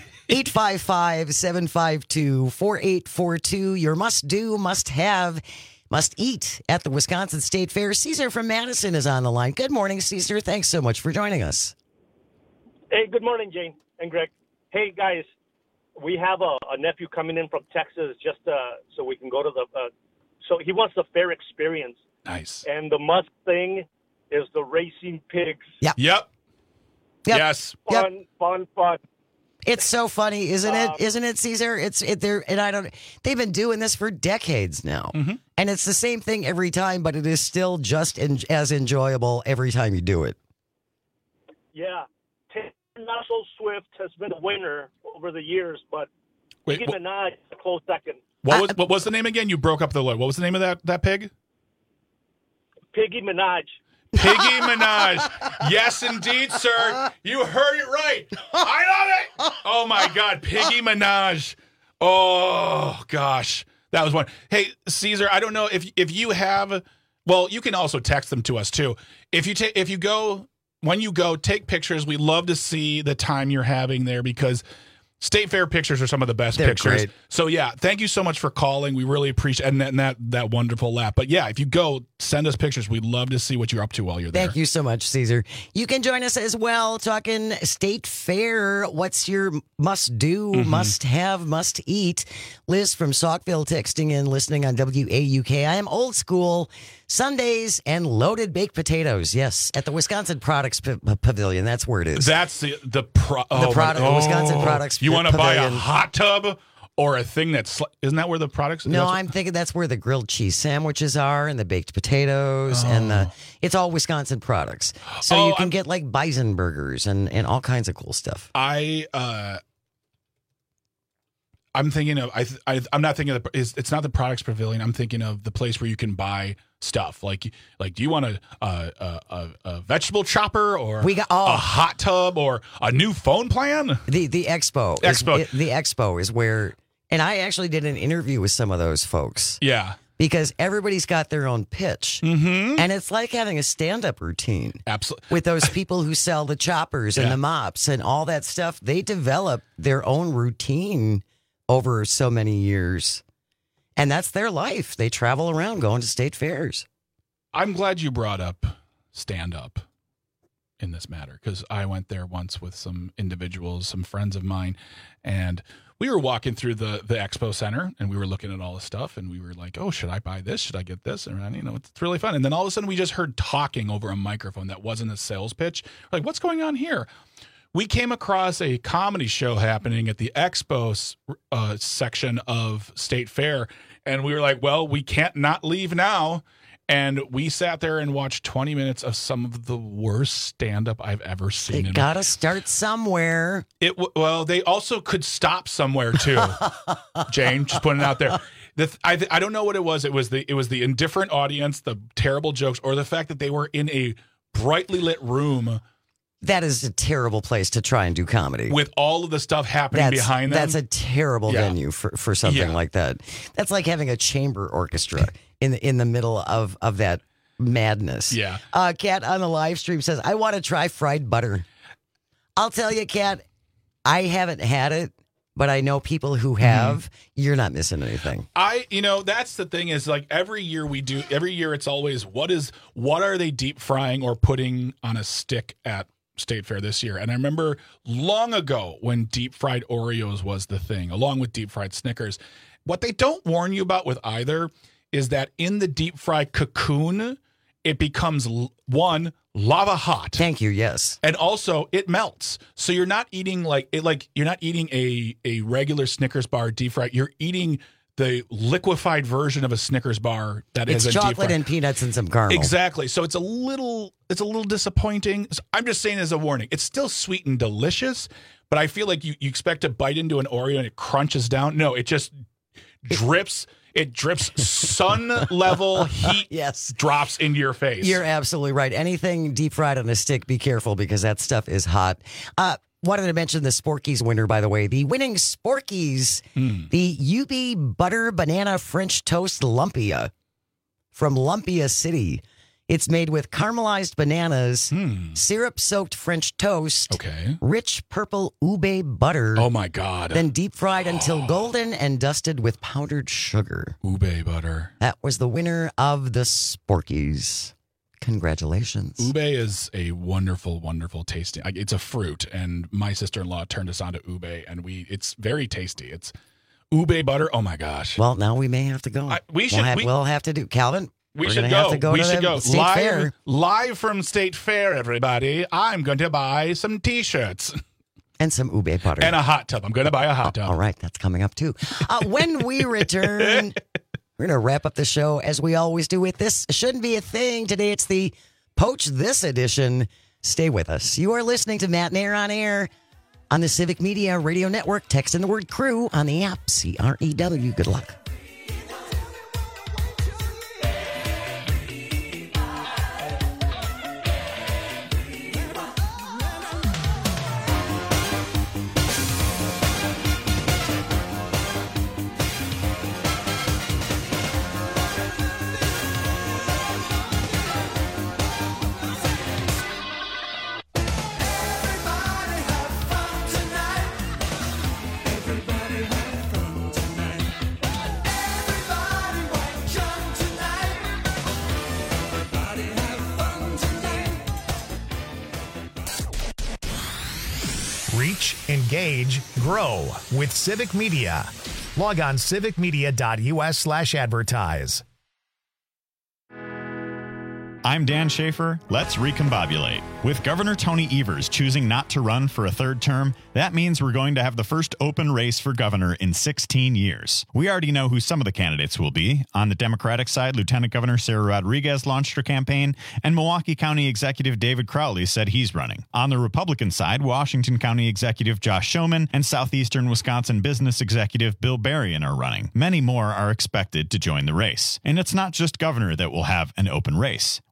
855-752-4842. Your must do, must have, must eat at the Wisconsin State Fair. Caesar from Madison is on the line. Good morning, Caesar. Thanks so much for joining us. Hey, good morning, Jane and Greg. Hey, guys, we have a nephew coming in from Texas just so we can go to the so he wants the fair experience. Nice. And the must is the racing pigs. Yep. Yes. Fun. It's so funny, isn't it? Isn't it, Caesar? They've been doing this for decades now. And it's the same thing every time, but it is still just as enjoyable every time you do it. Yeah. Not So Swift has been a winner over the years, but Piggy Minaj is a close second. What was the name again? You broke up the word. What was the name of that pig? Piggy Minaj. Piggy Minaj. Yes, indeed, sir. You heard it right. I love it. Oh, my God. Piggy Minaj. Oh, gosh. That was one. Hey, Caesar, I don't know if you have, well, you can also text them to us, too. When you go, take pictures. We love to see the time you're having there because State Fair pictures are some of the best pictures. Great. So, yeah, thank you so much for calling. We really appreciate and that wonderful laugh. But, yeah, if you go, send us pictures. We'd love to see what you're up to while you're there. Thank you so much, Caesar. You can join us as well talking State Fair. What's your must do, must have, must eat? Liz from Saukville texting in, listening on WAUK. I am old school. Sundays and loaded baked potatoes. Yes, at the Wisconsin Products Pavilion. That's where it is. That's the Wisconsin Products You want to buy a Pavilion. hot tub or a thing that's isn't that where the products? No, I'm thinking that's where the grilled cheese sandwiches are and the baked potatoes and it's all Wisconsin products. So you can get like bison burgers and all kinds of cool stuff. I'm thinking of I'm not thinking of it's not the Products Pavilion. I'm thinking of the place where you can buy stuff like do you want a vegetable chopper or a hot tub or a new phone plan? The expo. The expo is where And I actually did an interview with some of those folks. Yeah. Because everybody's got their own pitch. Mm-hmm. And it's like having a stand-up routine. Absolutely. With those people who sell the choppers and the mops and all that stuff. They develop their own routine over so many years. And that's their life. They travel around going to state fairs. I'm glad you brought up stand-up in this matter, because I went there once with some individuals, some friends of mine, and we were walking through the expo center, and we were looking at all the stuff, and we were like, oh, should I buy this? Should I get this? And, it's really fun. And then all of a sudden, we just heard talking over a microphone that wasn't a sales pitch. We're like, what's going on here? We came across a comedy show happening at the expo section of State Fair, and we were like, well, we can't not leave now. And we sat there and watched 20 minutes of some of the worst stand-up I've ever seen. You got to start somewhere. Well, they also could stop somewhere too. Jane, just putting it out there. I don't know what it was. It was the indifferent audience, the terrible jokes, or the fact that they were in a brightly lit room. That is a terrible place to try and do comedy. With all of the stuff happening behind them. That's a terrible venue for something like that. That's like having a chamber orchestra in the middle of that madness. Yeah. Kat on the live stream says, I want to try fried butter. I'll tell you, Kat, I haven't had it, but I know people who have. You're not missing anything. That's the thing is, like, every year it's always what are they deep frying or putting on a stick at State Fair this year. And I remember long ago when deep fried Oreos was the thing, along with deep fried Snickers. What they don't warn you about with either is that in the deep fried cocoon, it becomes one, lava hot. Thank you. Yes. And also it melts. So you're not eating you're not eating a regular Snickers bar deep fried. You're eating the liquefied version of a Snickers bar that is it's chocolate and peanuts and some caramel. Exactly. So it's a little disappointing. I'm just saying as a warning. It's still sweet and delicious, but I feel like you expect to bite into an Oreo and it crunches down. No, it just drips. It drips sun level heat. Yes. Drops into your face. You're absolutely right. Anything deep fried on a stick, be careful because that stuff is hot. Wanted to mention the Sporkies winner, by the way. The winning Sporkies, the UB Butter Banana French Toast Lumpia from Lumpia City. It's made with caramelized bananas, syrup-soaked French toast, rich purple ube butter. Oh, my God. Then deep fried until golden and dusted with powdered sugar. Ube butter. That was the winner of the Sporkies. Congratulations. Ube is a wonderful, wonderful tasting. It's a fruit, and my sister-in-law turned us on to ube, and it's very tasty. It's ube butter. Oh, my gosh. Well, now we may have to go. We'll have to do. Calvin? We should go. Live from State Fair, everybody. I'm going to buy some T-shirts. And some ube butter. And a hot tub. I'm going to buy a hot tub. All right. That's coming up, too. When we return, we're going to wrap up the show as we always do with This Shouldn't Be a Thing. Today, it's the Poach This edition. Stay with us. You are listening to Matt Nair on Air on the Civic Media Radio Network. Text in the word crew on the app, CREW. Good luck. Reach, engage, grow with Civic Media. Log on civicmedia.us/advertise. I'm Dan Schaefer. Let's recombobulate. With Governor Tony Evers choosing not to run for a third term, that means we're going to have the first open race for governor in 16 years. We already know who some of the candidates will be. On the Democratic side, Lieutenant Governor Sarah Rodriguez launched her campaign, and Milwaukee County Executive David Crowley said he's running. On the Republican side, Washington County Executive Josh Schoeman and Southeastern Wisconsin Business Executive Bill Berrien are running. Many more are expected to join the race. And it's not just governor that will have an open race.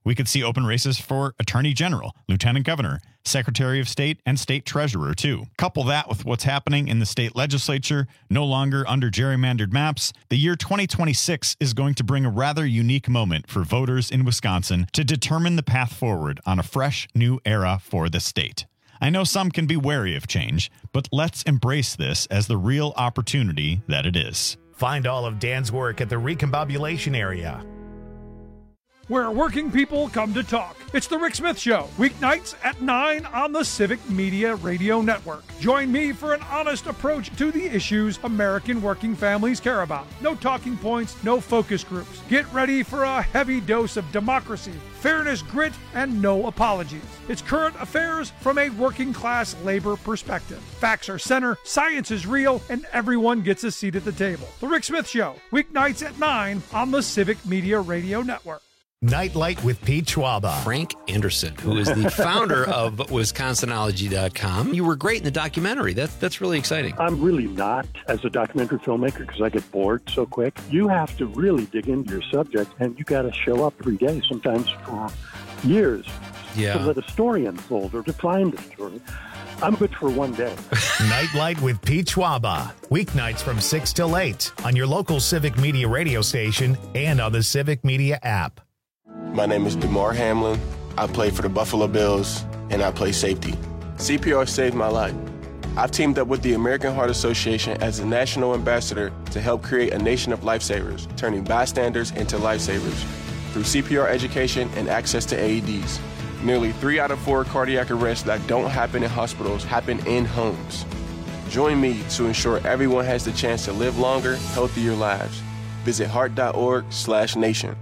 We could see open races for Attorney General, Lieutenant Governor, Secretary of State, and State Treasurer, too. Couple that with what's happening in the state legislature, no longer under gerrymandered maps, the year 2026 is going to bring a rather unique moment for voters in Wisconsin to determine the path forward on a fresh, new era for the state. I know some can be wary of change, but let's embrace this as the real opportunity that it is. Find all of Dan's work at the Recombobulation area. Where working people come to talk. It's the Rick Smith Show, weeknights at 9 on the Civic Media Radio Network. Join me for an honest approach to the issues American working families care about. No talking points, no focus groups. Get ready for a heavy dose of democracy, fairness, grit, and no apologies. It's current affairs from a working class labor perspective. Facts are center, science is real, and everyone gets a seat at the table. The Rick Smith Show, weeknights at 9 on the Civic Media Radio Network. Nightlight with Pete Schwaba. Frank Anderson, who is the founder of Wisconsinology.com. You were great in the documentary. That's really exciting. I'm really not as a documentary filmmaker because I get bored so quick. You have to really dig into your subject, and you got to show up every day, sometimes for years, to let a story unfold or to find a story. I'm good for one day. Nightlight with Pete Schwaba. Weeknights from 6 till 8 on your local Civic Media radio station and on the Civic Media app. My name is DeMar Hamlin. I play for the Buffalo Bills, and I play safety. CPR saved my life. I've teamed up with the American Heart Association as a national ambassador to help create a nation of lifesavers, turning bystanders into lifesavers through CPR education and access to AEDs. Nearly 3 out of 4 cardiac arrests that don't happen in hospitals happen in homes. Join me to ensure everyone has the chance to live longer, healthier lives. Visit heart.org/nation.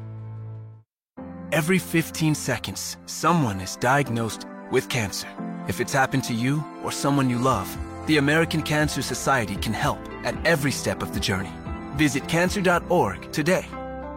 Every 15 seconds, someone is diagnosed with cancer. If it's happened to you or someone you love, the American Cancer Society can help at every step of the journey. Visit cancer.org today.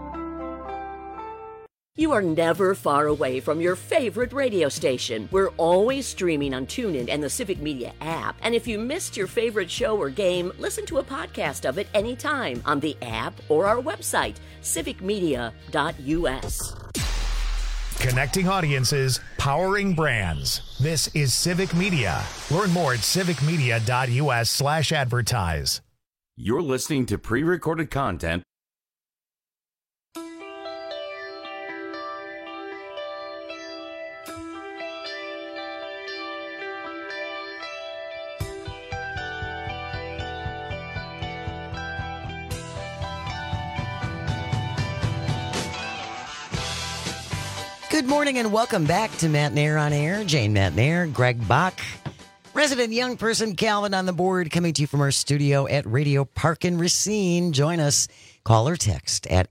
You are never far away from your favorite radio station. We're always streaming on TuneIn and the Civic Media app. And if you missed your favorite show or game, listen to a podcast of it anytime on the app or our website, civicmedia.us. Connecting audiences, powering brands. This is Civic Media. Learn more at civicmedia.us/advertise. You're listening to pre-recorded content. Good morning and welcome back to Matt Nair on Air. Jane Matt Nair, Greg Bach, resident young person Calvin on the board, coming to you from our studio at Radio Park in Racine. Join us. Call or text at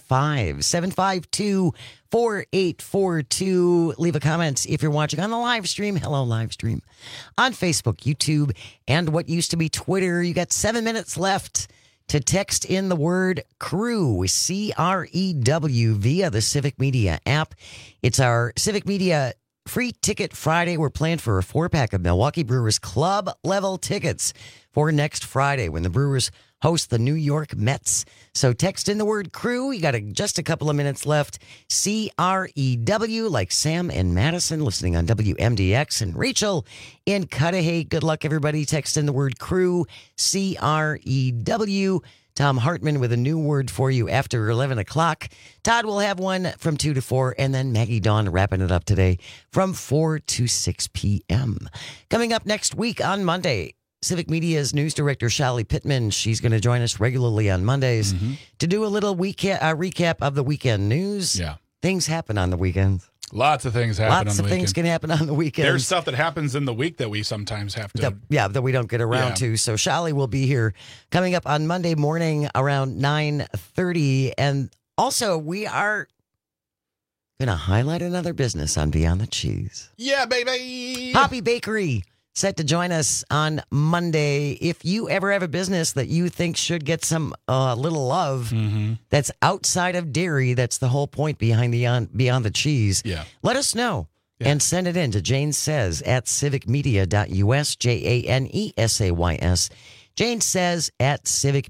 855-752-4842. Leave a comment if you're watching on the live stream. Hello, live stream. On Facebook, YouTube, and what used to be Twitter. You got 7 minutes left to text in the word CREW, C-R-E-W, via the Civic Media app. It's our Civic Media Free Ticket Friday. We're playing for a 4-pack of Milwaukee Brewers club level tickets for next Friday when the Brewers host the New York Mets. So text in the word CREW. You got just a couple of minutes left. C-R-E-W, like Sam and Madison listening on WMDX, and Rachel in Cudahy. Good luck, everybody. Text in the word CREW, C-R-E-W. Tom Hartman with a new word for you after 11 o'clock. Todd will have one from 2 to 4, and then Maggie Dawn wrapping it up today from 4 to 6 p.m. Coming up next week on Monday, Civic Media's news director, Shali Pittman. She's going to join us regularly on Mondays to do a little recap of the weekend news. Yeah. Things happen on the weekends. Lots of things happen on the weekend. Lots of things can happen on the weekend. There's stuff that happens in the week that we sometimes have to... that we don't get around to. So Shali will be here coming up on Monday morning around 9:30. And also, we are going to highlight another business on Beyond the Cheese. Yeah, baby! Poppy Bakery, set to join us on Monday. If you ever have a business that you think should get some little love that's outside of dairy, that's the whole point behind Beyond the Cheese, let us know and send it in to Jane Says at civicmedia.us, JANESAYS. Jane Says at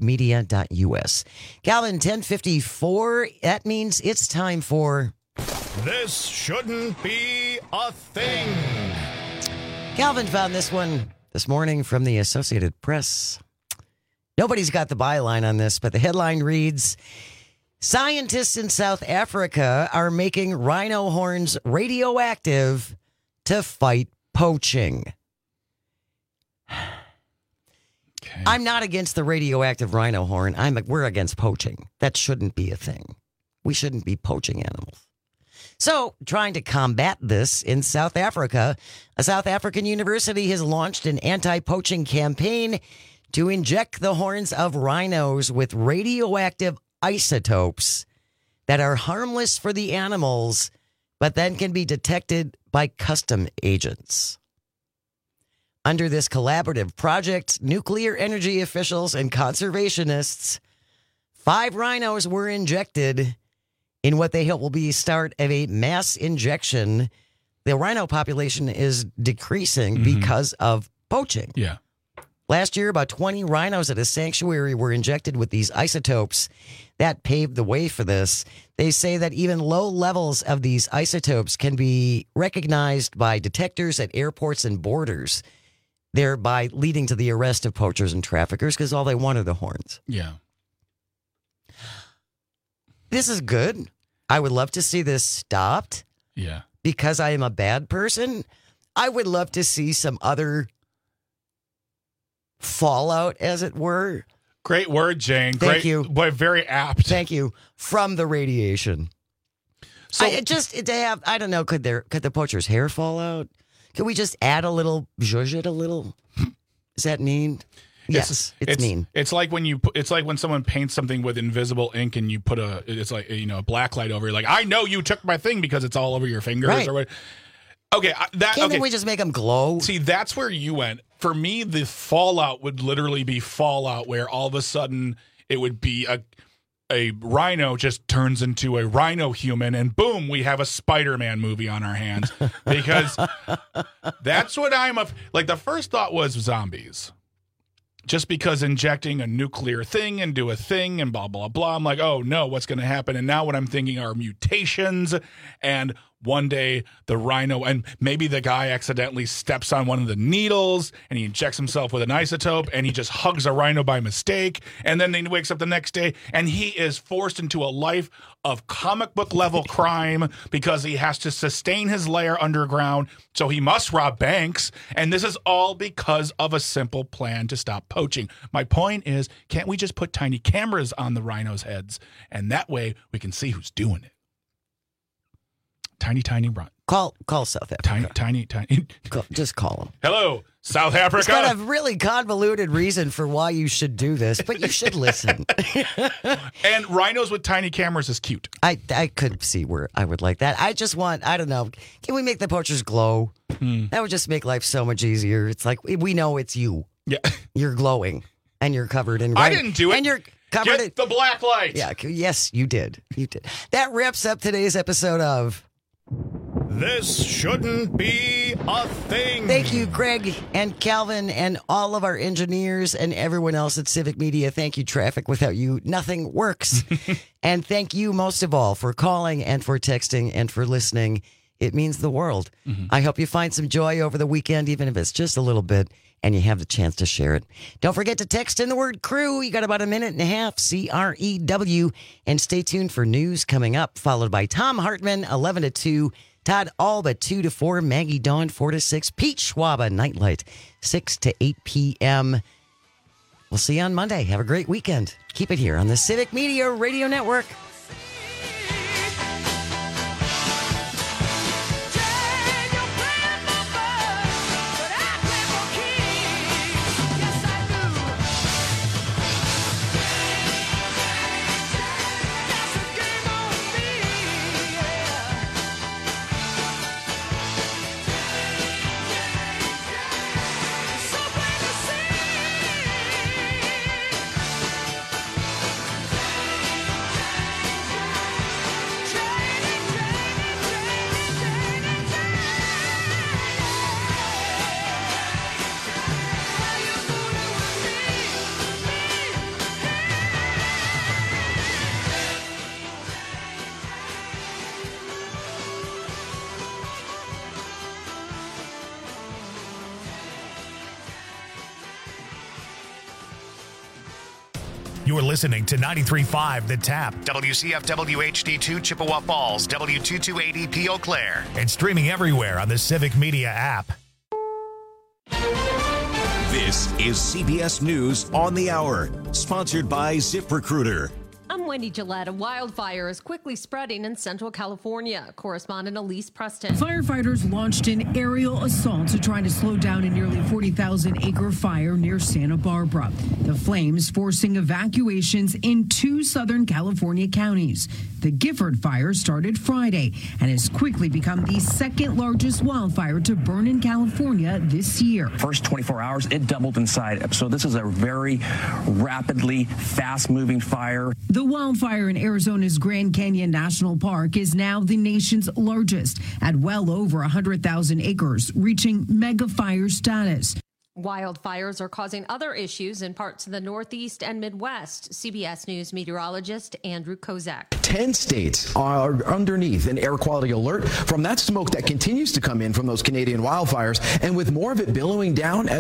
civicmedia.us. Calvin, 10:54, that means it's time for This shouldn't be a thing. Calvin found this one this morning from the Associated Press. Nobody's got the byline on this, but the headline reads, scientists in South Africa are making rhino horns radioactive to fight poaching. Okay. I'm not against the radioactive rhino horn. We're against poaching. That shouldn't be a thing. We shouldn't be poaching animals. So, trying to combat this in South Africa, a South African university has launched an anti-poaching campaign to inject the horns of rhinos with radioactive isotopes that are harmless for the animals, but then can be detected by custom agents. Under this collaborative project, nuclear energy officials and conservationists, 5 rhinos were injected in what they hope will be the start of a mass injection. The rhino population is decreasing because of poaching. Yeah. Last year, about 20 rhinos at a sanctuary were injected with these isotopes. That paved the way for this. They say that even low levels of these isotopes can be recognized by detectors at airports and borders, thereby leading to the arrest of poachers and traffickers because all they want are the horns. Yeah. This is good. I would love to see this stopped. Yeah. Because I am a bad person. I would love to see some other fallout, as it were. Great word, Jane. Thank you. But very apt. Thank you. From the radiation. So I don't know, could the poacher's hair fall out? Could we just add a little, zhuzh it a little? Is that mean? Yes, it's mean. It's like when someone paints something with invisible ink and you put a black light over it. Like, I know you took my thing because it's all over your fingers, right? Or what? Okay, Can't we just make them glow? See, that's where you went. For me, the fallout would literally be fallout, where all of a sudden it would be a rhino just turns into a rhino human, and boom, we have a Spider-Man movie on our hands. Because that's what like. The first thought was zombies. Just because injecting a nuclear thing into a thing and blah, blah, blah. I'm like, oh, no, what's going to happen? And now what I'm thinking are mutations. And one day the rhino, and maybe the guy accidentally steps on one of the needles and he injects himself with an isotope and he just hugs a rhino by mistake. And then he wakes up the next day and he is forced into a life of comic book level crime because he has to sustain his lair underground. So he must rob banks. And this is all because of a simple plan to stop poaching. My point is, can't we just put tiny cameras on the rhinos' heads? And that way we can see who's doing it. Tiny run. Call South Africa. Tiny. Just call them. Hello, South Africa. It's got a really convoluted reason for why you should do this, but you should listen. And rhinos with tiny cameras is cute. I could see where I would like that. I just want, I don't know, can we make the poachers glow? That would just make life so much easier. It's like, we know it's you. Yeah. You're glowing, and you're covered in I didn't do it. And you're covered Get the black light. Yeah, yes, you did. You did. That wraps up today's episode of This Shouldn't Be a Thing. Thank you, Greg and Calvin and all of our engineers and everyone else at Civic Media. Thank you, Traffic. Without you, nothing works. And thank you most of all for calling and for texting and for listening. It means the world. I hope you find some joy over the weekend, even if it's just a little bit, and you have the chance to share it. Don't forget to text in the word crew. You got about a minute and a half, CREW. And stay tuned for news coming up, followed by Tom Hartman, 11 to 2. Todd Alba, 2 to 4. Maggie Dawn, 4 to 6. Pete Schwaba, Nightlight, 6 to 8 p.m. We'll see you on Monday. Have a great weekend. Keep it here on the Civic Media Radio Network. You're listening to 93.5 The Tap, WCFW HD2 Chippewa Falls, W228EP Eau Claire, and streaming everywhere on the Civic Media app. This is CBS News on the Hour, sponsored by ZipRecruiter. I'm Wendy Gillette. A wildfire is quickly spreading in Central California. Correspondent Elise Preston. Firefighters launched an aerial assault to try to slow down a nearly 40,000-acre fire near Santa Barbara. The flames forcing evacuations in 2 Southern California counties. The Gifford fire started Friday and has quickly become the second largest wildfire to burn in California this year. First 24 hours, it doubled in size. So this is a very rapidly, fast-moving fire. The wildfire in Arizona's Grand Canyon National Park is now the nation's largest at well over 100,000 acres, reaching mega fire status. Wildfires are causing other issues in parts of the Northeast and Midwest. CBS News meteorologist Andrew Kozak. 10 states are underneath an air quality alert from that smoke that continues to come in from those Canadian wildfires, and with more of it billowing down as